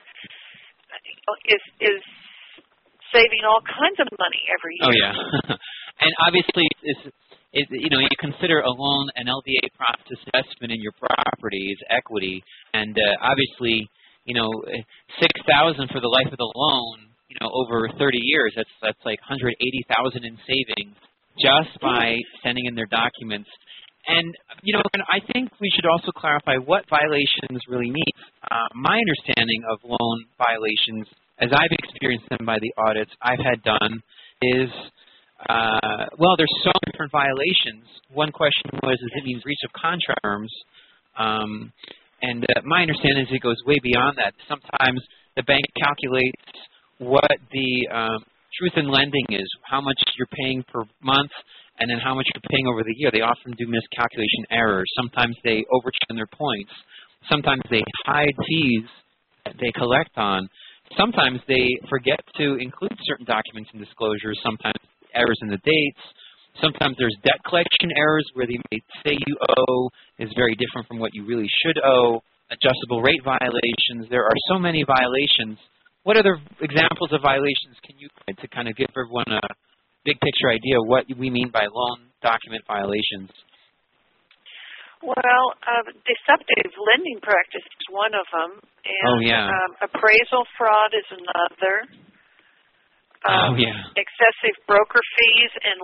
B: is saving all kinds of money every year.
A: Oh, yeah. And obviously, you consider a loan an LVA process investment in your property is equity, and obviously, $6,000 for the life of the loan, over 30 years, that's like $180,000 in savings just by sending in their documents. And, and I think we should also clarify what violations really mean. My understanding of loan violations, as I've experienced them by the audits I've had done, is, there's so many different violations. One question was, does it mean breach of contract terms? And my understanding is it goes way beyond that. Sometimes the bank calculates what the truth in lending is, how much you're paying per month, and then how much you're paying over the year. They often do miscalculation errors. Sometimes they overturn their points. Sometimes they hide fees that they collect on. Sometimes they forget to include certain documents and disclosures. Sometimes errors in the dates. Sometimes there's debt collection errors where they may say you owe is very different from what you really should owe. Adjustable rate violations. There are so many violations. What other examples of violations can you provide to kind of give everyone a big picture idea of what we mean by loan document violations?
B: Well, deceptive lending practice is one of them. And, appraisal fraud is another. Excessive broker fees and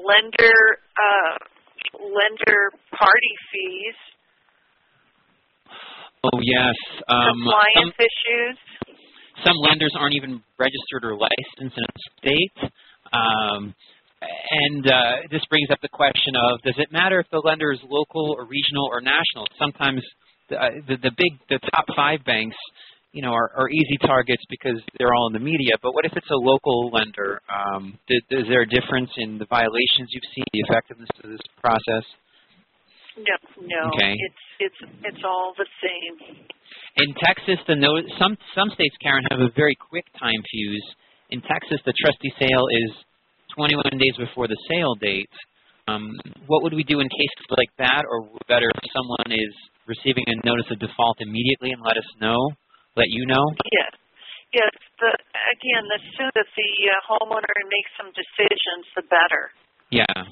B: lender party fees.
A: Oh, yes.
B: Compliance issues.
A: Some lenders aren't even registered or licensed in a state. This brings up the question of, does it matter if the lender is local or regional or national? Sometimes the top 5 banks, are easy targets because they're all in the media. But what if it's a local lender? Is there a difference in the violations you've seen, the effectiveness of this process?
B: No.
A: Okay.
B: It's all the same.
A: In Texas, some states, Karen, have a very quick time fuse. In Texas, the trustee sale is 21 days before the sale date. What would we do in cases like that, or better if someone is receiving a notice of default immediately and let you know?
B: Yes. Again, the sooner that the homeowner makes some decisions, the better.
A: Yeah.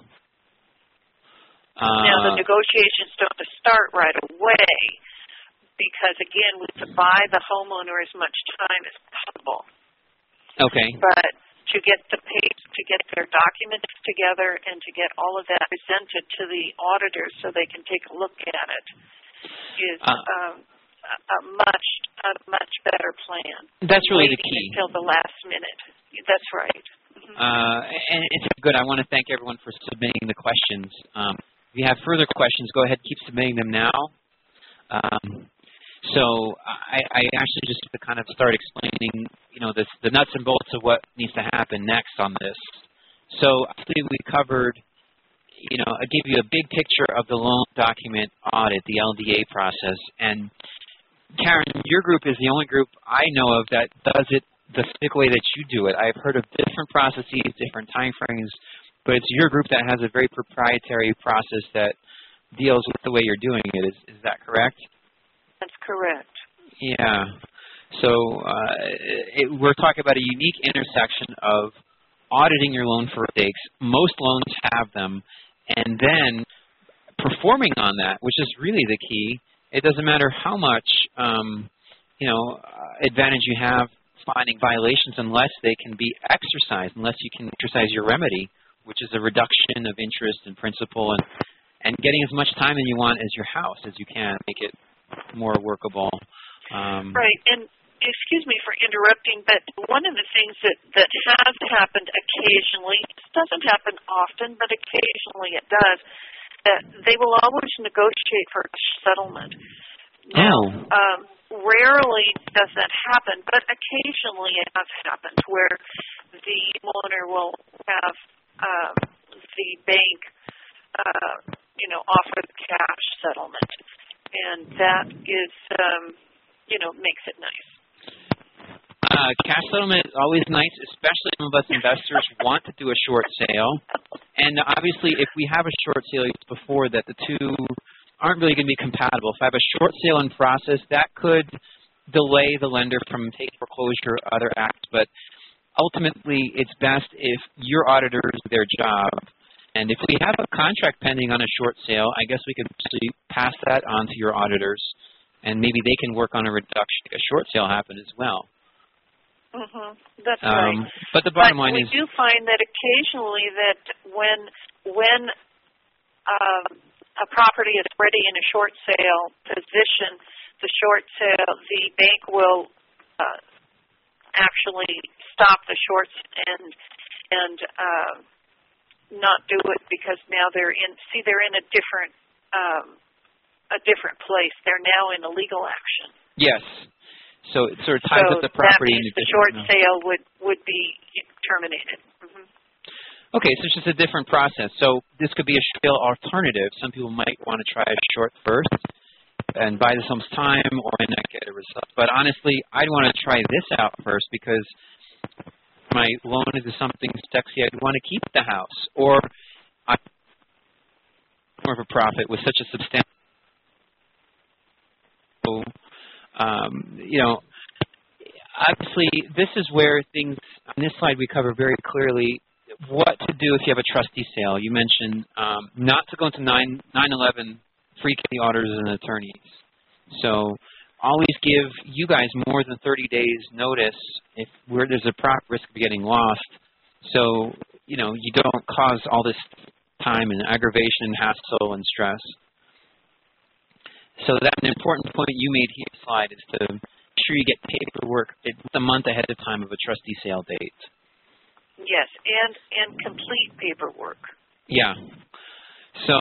B: Now, the negotiations don't have to start right away because, again, we have to buy the homeowner as much time as possible.
A: Okay.
B: But to get their documents together and to get all of that presented to the auditors so they can take a look at it is a much better plan.
A: That's really the key.
B: Until the last minute. That's right. Mm-hmm.
A: And it's good. I want to thank everyone for submitting the questions. If you have further questions, go ahead and keep submitting them now. So I actually just to kind of start explaining, the nuts and bolts of what needs to happen next on this. So actually we covered, I gave you a big picture of the loan document audit, the LDA process. And Karen, your group is the only group I know of that does it the specific way that you do it. I've heard of different processes, different time frames, but it's your group that has a very proprietary process that deals with the way you're doing it. Is that correct?
B: That's correct.
A: Yeah. So we're talking about a unique intersection of auditing your loan for mistakes. Most loans have them. And then performing on that, which is really the key. It doesn't matter how much, advantage you have finding violations unless they can be exercised, unless you can exercise your remedy, which is a reduction of interest and principal and getting as much time as you want as your house as you can, make it more workable.
B: Right. And excuse me for interrupting, but one of the things that has happened occasionally, it doesn't happen often, but occasionally it does, that they will always negotiate for a settlement. Now, rarely does that happen, but occasionally it has happened where the owner will have the bank, offer the cash settlement, and that is, makes it nice.
A: Cash settlement is always nice, especially some of us investors want to do a short sale. And obviously, if we have a short sale before that, the two aren't really going to be compatible. If I have a short sale in process, that could delay the lender from taking foreclosure or other acts. But ultimately, it's best if your auditors do their job. And if we have a contract pending on a short sale, I guess we could actually pass that on to your auditors, and maybe they can work on a reduction. A short sale happen as well.
B: Mm-hmm. That's right.
A: But the bottom line is,
B: we do find that occasionally that when a a property is already in a short sale position, the short sale, the bank will actually stop the shorts and not do it because now they're in a different place. They're now in a legal action.
A: Yes. So it sort of ties up the property.
B: That means the short sale would be terminated. Mm-hmm.
A: Okay, so it's just a different process. So this could be a real alternative. Some people might want to try a short first and buy this home's time or not get a result. But honestly, I'd want to try this out first because my loan into something sexy. I'd want to keep the house, or I more of a profit with such a substantial. Obviously, this is where things on this slide we cover very clearly what to do if you have a trustee sale. You mentioned not to go into 9/11 free county auditors and attorneys. So always give you guys more than 30 days notice if there's a proper risk of getting lost. So, you don't cause all this time and aggravation, hassle, and stress. So that's an important point you made here, slide, is to make sure you get paperwork a month ahead of time of a trustee sale date.
B: Yes, and complete paperwork.
A: Yeah. So,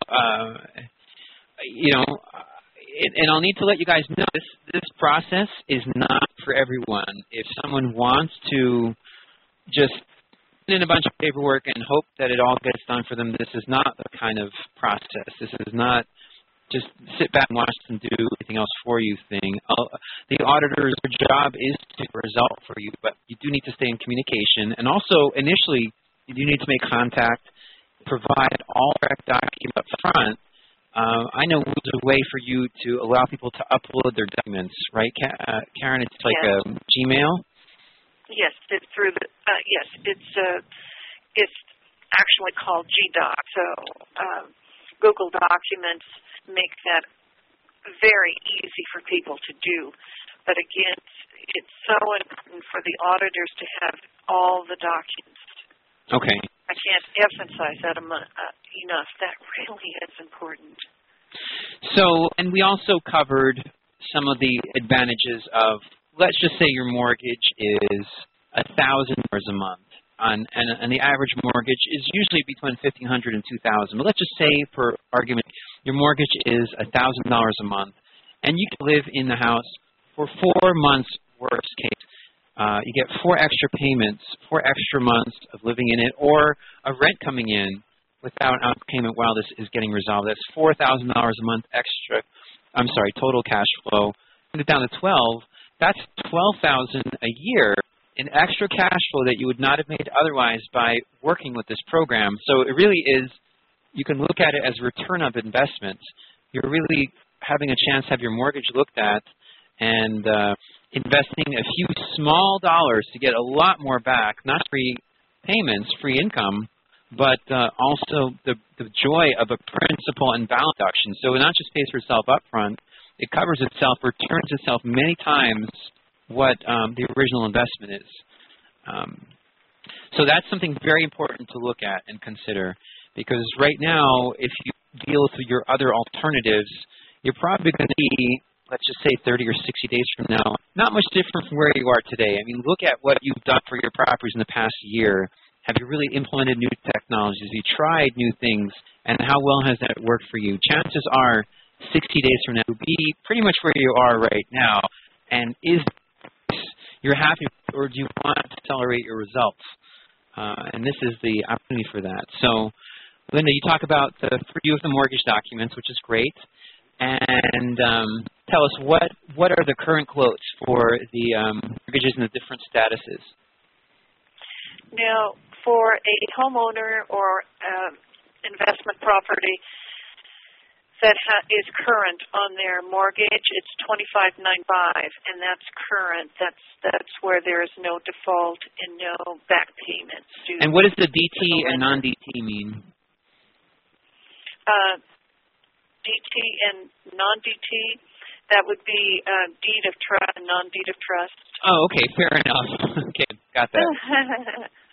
A: and I'll need to let you guys know this process is not for everyone. If someone wants to just put in a bunch of paperwork and hope that it all gets done for them, this is not the kind of process. This is not just sit back and watch them do everything else for you thing. The auditor's job is to result for you, but you do need to stay in communication. And also, initially, you do need to make contact, provide all correct documents up front. I know there's a way for you to allow people to upload their documents, right, Karen? It's like a Gmail?
B: Yes, it's through the, it's actually called GDoc. So Google Documents make that very easy for people to do. But again, it's so important for the auditors to have all the documents.
A: Okay.
B: I can't emphasize that enough. That really is important.
A: So, and we also covered some of the advantages of, let's just say your mortgage is $1,000 a month. And the average mortgage is usually between $1,500 and $2,000. But let's just say, for argument, your mortgage is $1,000 a month, and you can live in the house for 4 months. Worst case, you get 4 extra payments, 4 extra months of living in it, or a rent coming in without an out payment while this is getting resolved. That's $4,000 a month extra. Total cash flow. Put it down to 12. That's $12,000 a year in extra cash flow that you would not have made otherwise by working with this program. So it really is, you can look at it as a return of investments. You're really having a chance to have your mortgage looked at and investing a few small dollars to get a lot more back, not free payments, free income, but also the joy of a principal and balance deduction. So it not just pays for itself up front, it covers itself, returns itself many times what the original investment is. So that's something very important to look at and consider, because right now, if you deal with your other alternatives, you're probably going to be, let's just say 30 or 60 days from now, not much different from where you are today. I mean, look at what you've done for your properties in the past year. Have you really implemented new technologies? Have you tried new things? And how well has that worked for you? Chances are 60 days from now, you'll be pretty much where you are right now. And is you're happy, or do you want to accelerate your results? And this is the opportunity for that. So, Linda, you talk about the review of the mortgage documents, which is great. And tell us, what are the current quotes for the mortgages and the different statuses?
B: Now, for a homeowner or investment property that is current on their mortgage, it's $25.95, and that's current. That's where there is no default and no back payments due.
A: And what does the DT and non-DT mean?
B: DT and non-DT, that would be deed of trust and non-deed of trust.
A: Oh, okay, fair enough. Okay, got that.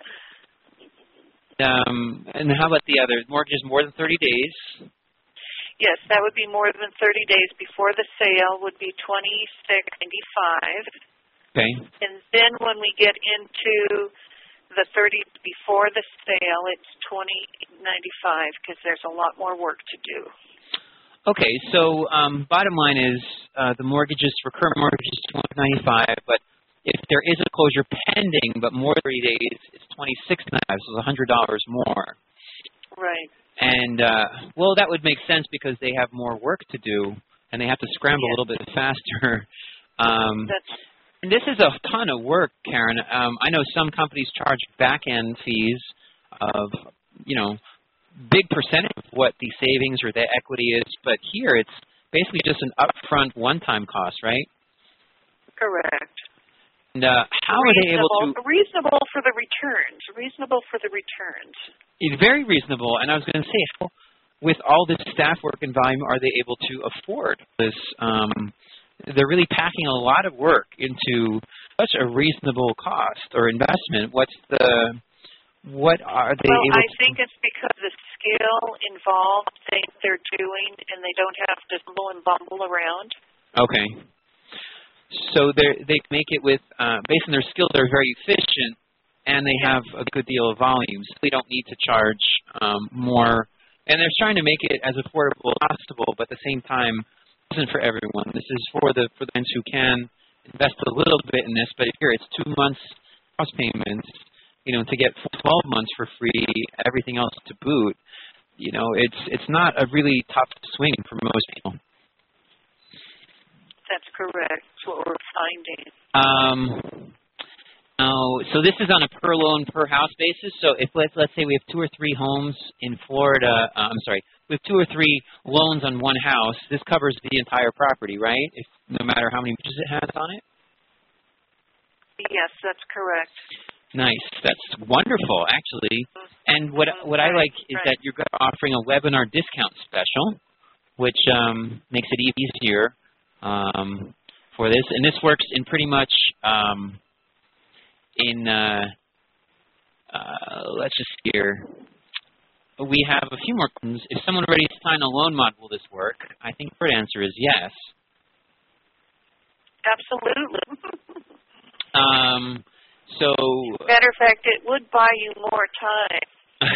A: And how about the other? Mortgages more than 30 days?
B: Yes, that would be more than 30 days before the sale would be $26.95.
A: Okay.
B: And then when we get into the 30 before the sale, it's $20.95 because there's a lot more work to do.
A: Okay, so bottom line is the mortgages for current mortgages $295, but if there is a closure pending but more than 30 days, it's $26.95, so it's $100 more.
B: Right.
A: And well, that would make sense because they have more work to do and they have to scramble a little bit faster. And this is a ton of work, Karen. I know some companies charge back-end fees of, big percentage of what the savings or the equity is, but here it's basically just an upfront one-time cost, right?
B: Correct.
A: And how are they able to...
B: Reasonable for the returns. Reasonable for the returns.
A: It's very reasonable, and I was going to say, how, with all this staff work and volume, are they able to afford this? They're really packing a lot of work into such a reasonable cost or investment. What are they able to...
B: I think it's because the skill involved, they're doing, and they don't have to stumble and bumble around.
A: Okay. So they make it with, based on their skills, they're very efficient, and they have a good deal of volume. So they don't need to charge more. And they're trying to make it as affordable as possible, but at the same time, it isn't for everyone. This is for the ones who can invest a little bit in this, but here it's 2 months house payments, to get 12 months for free, everything else to boot. It's not a really tough swing for most people.
B: That's correct. That's what we're finding.
A: So this is on a per loan, per house basis. So if let's say we have 2 or 3 homes in Florida, we have 2 or 3 loans on one house. This covers the entire property, right? No matter how many mortgages it has on it.
B: Yes, that's correct.
A: Nice. That's wonderful, actually. And what I like is that you're offering a webinar discount special, which makes it easier for this. And this works in pretty much let's just see here. We have a few more questions. If someone already signed a loan mod, will this work? I think the answer is yes.
B: Absolutely.
A: Matter
B: of fact, it would buy you more time.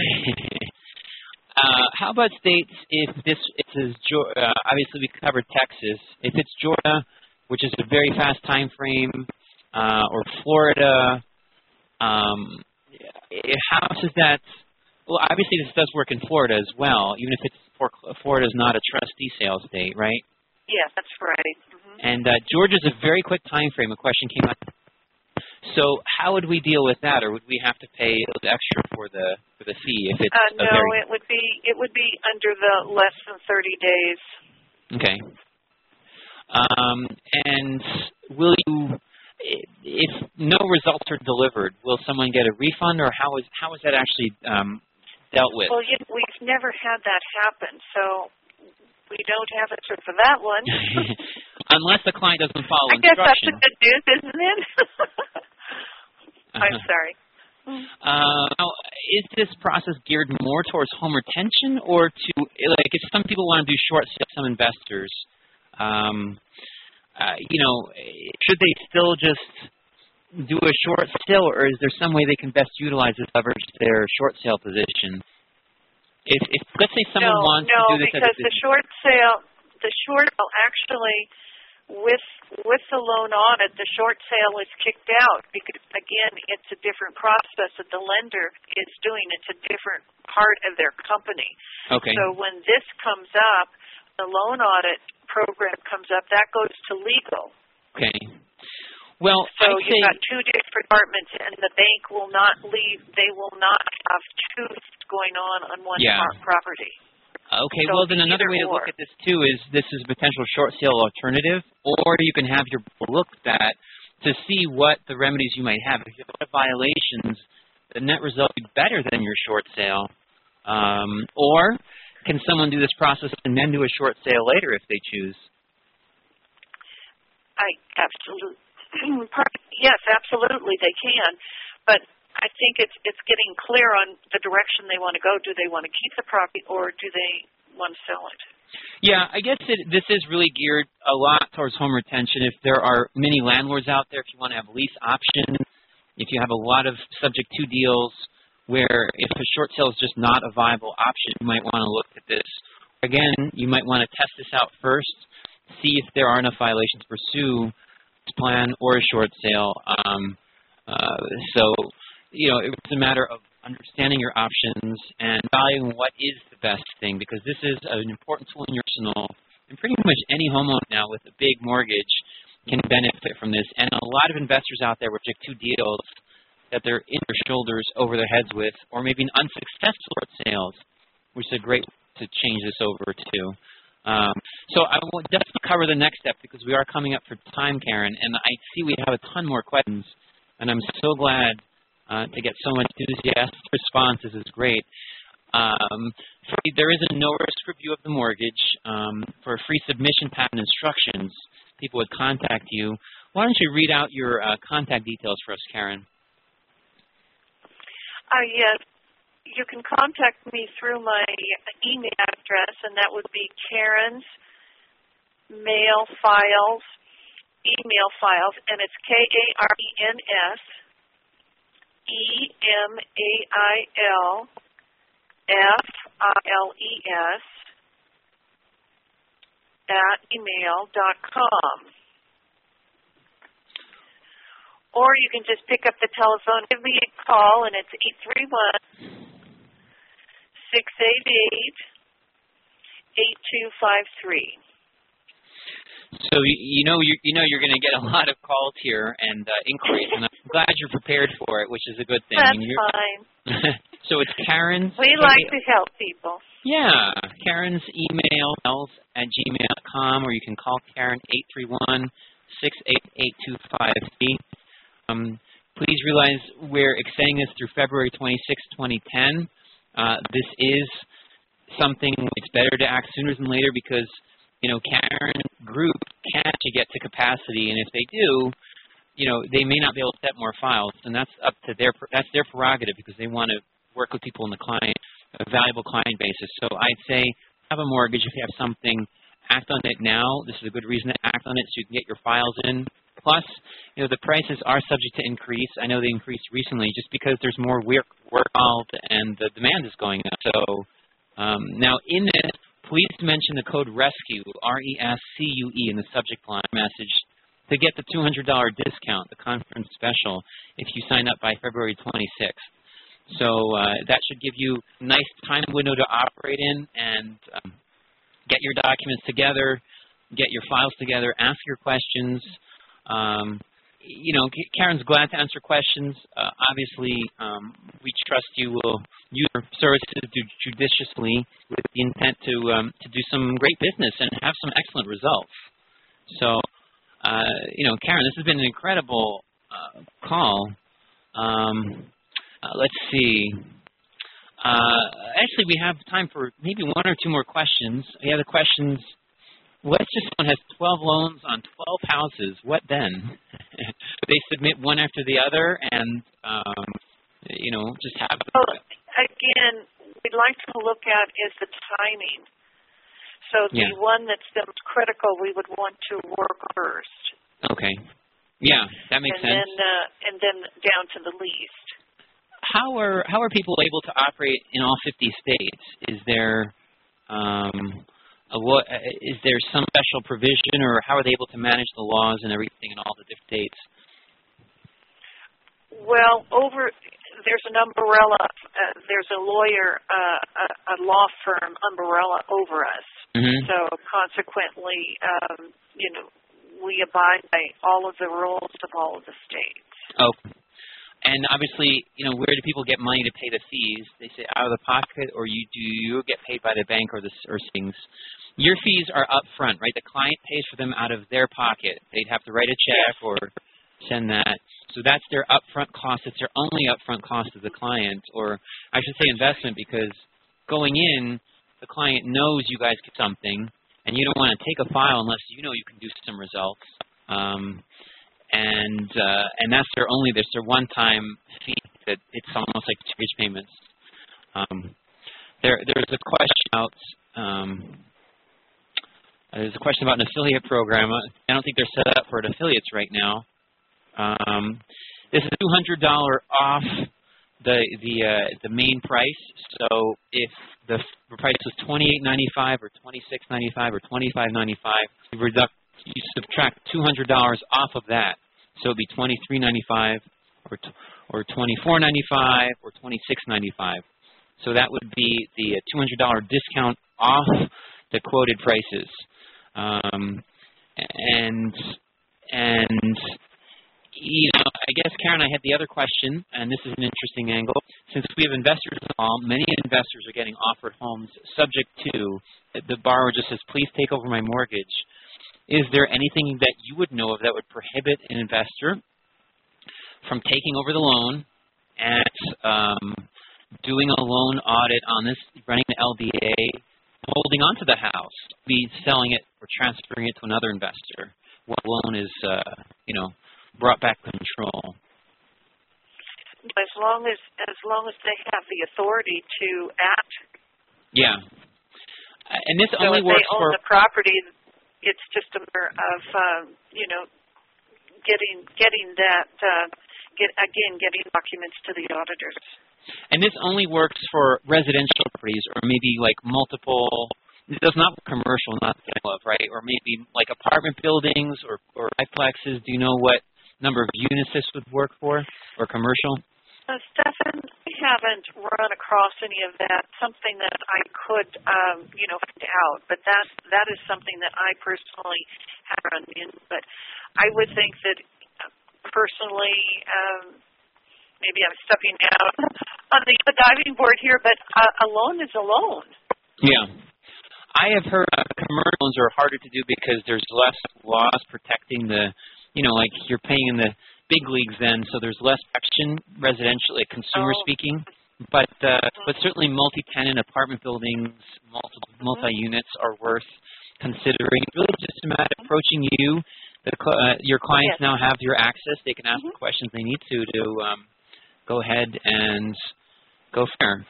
A: How about states if this is obviously we covered Texas. If it's Georgia, which is a very fast time frame, or Florida, how is that? Well, obviously this does work in Florida as well, even if Florida is not a trustee sale state, right?
B: Yes, that's right. Mm-hmm.
A: And Georgia's a very quick time frame. A question came up. So how would we deal with that, or would we have to pay extra for the fee if it's
B: it would be under the less than 30 days.
A: Okay. And will you, if no results are delivered, will someone get a refund, or how is that actually dealt with?
B: Well, we've never had that happen, so we don't have an answer for that one.
A: Unless the client doesn't follow
B: instructions. I guess that's the good news, isn't it? I'm sorry.
A: Now, is this process geared more towards home retention, or to, like, if some people want to do short sales, some investors, should they still just do a short sale, or is there some way they can best utilize this leverage their short sale position? If let's say someone wants to do this,
B: because the short sale actually, with the loan audit, the short sale is kicked out because, again, it's a different process that the lender is doing. It's a different part of their company.
A: Okay.
B: So when this comes up, the loan audit program comes up, that goes to legal.
A: Okay. Well,
B: so you've got 2 different departments, and the bank will not leave. They will not have 2 going on one property.
A: Okay,
B: so
A: well, then another way to look at this, too, is this is a potential short sale alternative, or you can have your looked at to see what the remedies you might have. If you have violations, the net result will be better than your short sale. Or can someone do this process and then do a short sale later if they choose?
B: Yes, absolutely, they can. But I think it's getting clear on the direction they want to go. Do they want to keep the property, or do they want to sell it?
A: Yeah, I guess this is really geared a lot towards home retention. If there are many landlords out there, if you want to have lease options, if you have a lot of subject to deals where if a short sale is just not a viable option, you might want to look at this. Again, you might want to test this out first, see if there are enough violations to pursue this plan or a short sale. So, it's a matter of understanding your options and valuing what is the best thing, because this is an important tool in your arsenal. And pretty much any homeowner now with a big mortgage can benefit from this. And a lot of investors out there with two deals that they're in their shoulders over their heads with, or maybe an unsuccessful short sales, which is a great way to change this over to. So I will definitely cover the next step because we are coming up for time, Karen, and I see we have a ton more questions, and I'm so glad to get so much enthusiastic response. This is great. There is a no-risk review of the mortgage. For a free submission packet instructions, people would contact you. Why don't you read out your contact details for us, Karen?
B: Yes. You can contact me through my email address, and that would be Karen's email files, and it's KARENS EMAIL FILES @email.com. Or you can just pick up the telephone, give me a call, and it's 831-688-8253.
A: So you're going to get a lot of calls here and inquiries, and I'm glad you're prepared for it, which is a good thing.
B: That's fine.
A: So it's Karen's.
B: We like to help people.
A: Yeah, Karen's email @gmail.com, or you can call Karen 831-688-8253. Please realize we're extending this through February 26, 2010. This is something it's better to act sooner than later because, Karen Group can actually get to capacity, and if they do, they may not be able to set more files, and that's up to their prerogative because they want to work with people in the a valuable client basis. So I'd say have a mortgage if you have something, act on it now. This is a good reason to act on it so you can get your files in. Plus, the prices are subject to increase. I know they increased recently just because there's more work involved and the demand is going up. So now in this, please mention the code RESCUE, RESCUE, in the subject line message to get the $200 discount, the conference special, if you sign up by February 26th. So that should give you a nice time window to operate in and get your documents together, get your files together, ask your questions. Karen's glad to answer questions. Obviously, we trust you will use your services judiciously with the intent to do some great business and have some excellent results. So, Karen, this has been an incredible call. Let's see. Actually, we have time for maybe one or two more questions. We have the questions. Let's just someone has 12 loans on 12 houses. What then? They submit one after the other and, just have it.
B: Well, again, we'd like to look at is the timing. So the one that's the most critical we would want to work first.
A: Okay. Yeah, that makes sense.
B: And then down to the least.
A: How are people able to operate in all 50 states? Is there is there some special provision, or how are they able to manage the laws and everything in all the different states?
B: Well, there's an umbrella. There's a lawyer, a law firm umbrella over us. Mm-hmm. So consequently, we abide by all of the rules of all of the states.
A: Oh. And obviously, where do people get money to pay the fees? They say out of the pocket, or do you get paid by the bank or things? Your fees are up front, right? The client pays for them out of their pocket. They'd have to write a check or send that. So that's their upfront cost. It's their only upfront cost to the client, or I should say investment, because going in, the client knows you guys get something, and you don't want to take a file unless you know you can do some results. And that's their one-time fee. That it's almost like mortgage payments. There's a question out. There's a question about an affiliate program. I don't think they're set up for affiliates right now. This is $200 off the main price. So if the price was $28.95 or $26.95 or $25.95, you subtract $200 off of that. So it'd be $23.95 or $24.95 or $26.95. So that would be the $200 discount off the quoted prices. I guess, Karen, I had the other question, and this is an interesting angle. Since we have investors involved, many investors are getting offered homes subject to, the borrower just says, please take over my mortgage. Is there anything that you would know of that would prohibit an investor from taking over the loan and doing a loan audit on this, running the LDA, holding on to the house, be selling it or transferring it to another investor? What loan is, brought back control?
B: As long as they have the authority to act.
A: Yeah, and this
B: so
A: only
B: if
A: works
B: they own
A: for
B: the property. It's just a matter of getting that getting documents to the auditors.
A: And this only works for residential properties, or maybe like multiple. It does not work commercial, not that I know of, right? Or maybe like apartment buildings or duplexes. Do you know what number of units this would work for, or commercial?
B: Stefan, I haven't run across any of that. Something that I could, find out. But that is something that I personally have run in. But I would think that personally, maybe I'm stepping out on the diving board here, but a loan is a loan.
A: Yeah. I have heard commercial loans are harder to do because there's less laws protecting the, like you're paying in the big leagues then, so there's less action residentially, consumer speaking. But certainly multi-tenant apartment buildings, multi-units are worth considering. It's really just a matter of approaching you. Your clients now have your access. They can ask the questions they need to go ahead and go fair.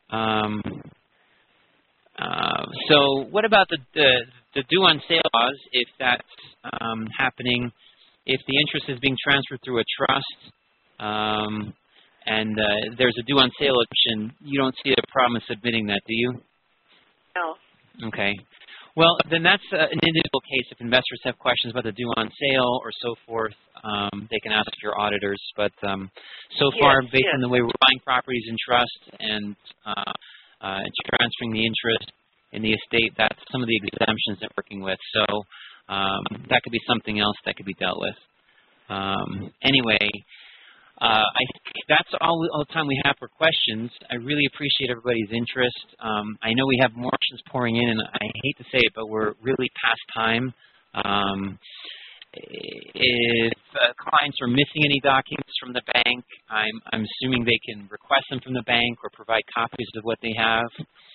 A: So what about the due on sale laws, if that's happening, if the interest is being transferred through a trust and there's a due on sale option, you don't see a problem in submitting that, do you?
B: No.
A: Okay. Well, then that's an individual case. If investors have questions about the due on sale or so forth, they can ask your auditors. But so far, based on the way we're buying properties in trust and transferring the interest in the estate, that's some of the exemptions they're working with. So that could be something else that could be dealt with. Anyway, I think that's all the time we have for questions. I really appreciate everybody's interest. I know we have more questions pouring in, and I hate to say it, but we're really past time. If clients are missing any documents from the bank, I'm assuming they can request them from the bank or provide copies of what they have.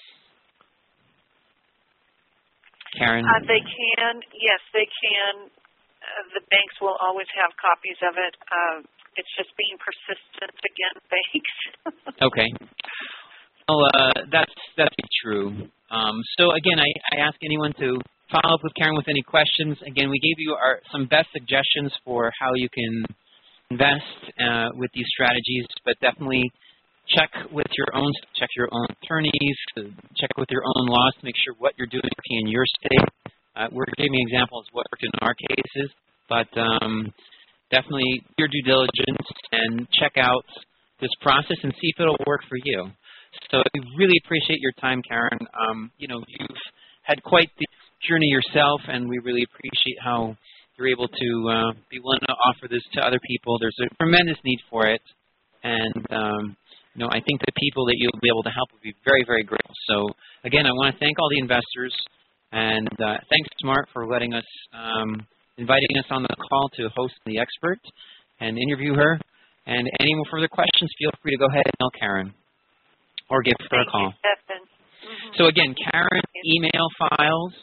A: Karen?
B: They can. Yes, they can. The banks will always have copies of it. It's just being persistent against banks.
A: Okay. Well, that's true. So again, I ask anyone to follow up with Karen with any questions. Again, we gave you some best suggestions for how you can invest with these strategies, but definitely check your own attorneys, check with your own laws to make sure what you're doing working in your state. We're giving examples of what worked in our cases, but definitely do your due diligence and check out this process and see if it'll work for you. So we really appreciate your time, Karen. You've had quite the journey yourself, and we really appreciate how you're able to be willing to offer this to other people. There's a tremendous need for it, and I think the people that you'll be able to help will be very, very grateful. So again, I want to thank all the investors, and thanks, Smart, for letting us, inviting us on the call to host the expert and interview her. And any more further questions, feel free to go ahead and email Karen or give her a call. So again, Karen's email files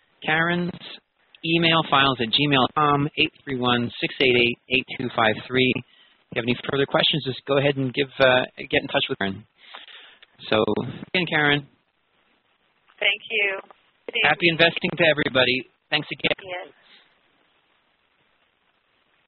A: at gmail.com, 831-688-8253. If you have any further questions, just go ahead and get in touch with Karen. So again, Karen.
B: Thank you.
A: Happy investing to everybody. Thanks again.
B: Yes.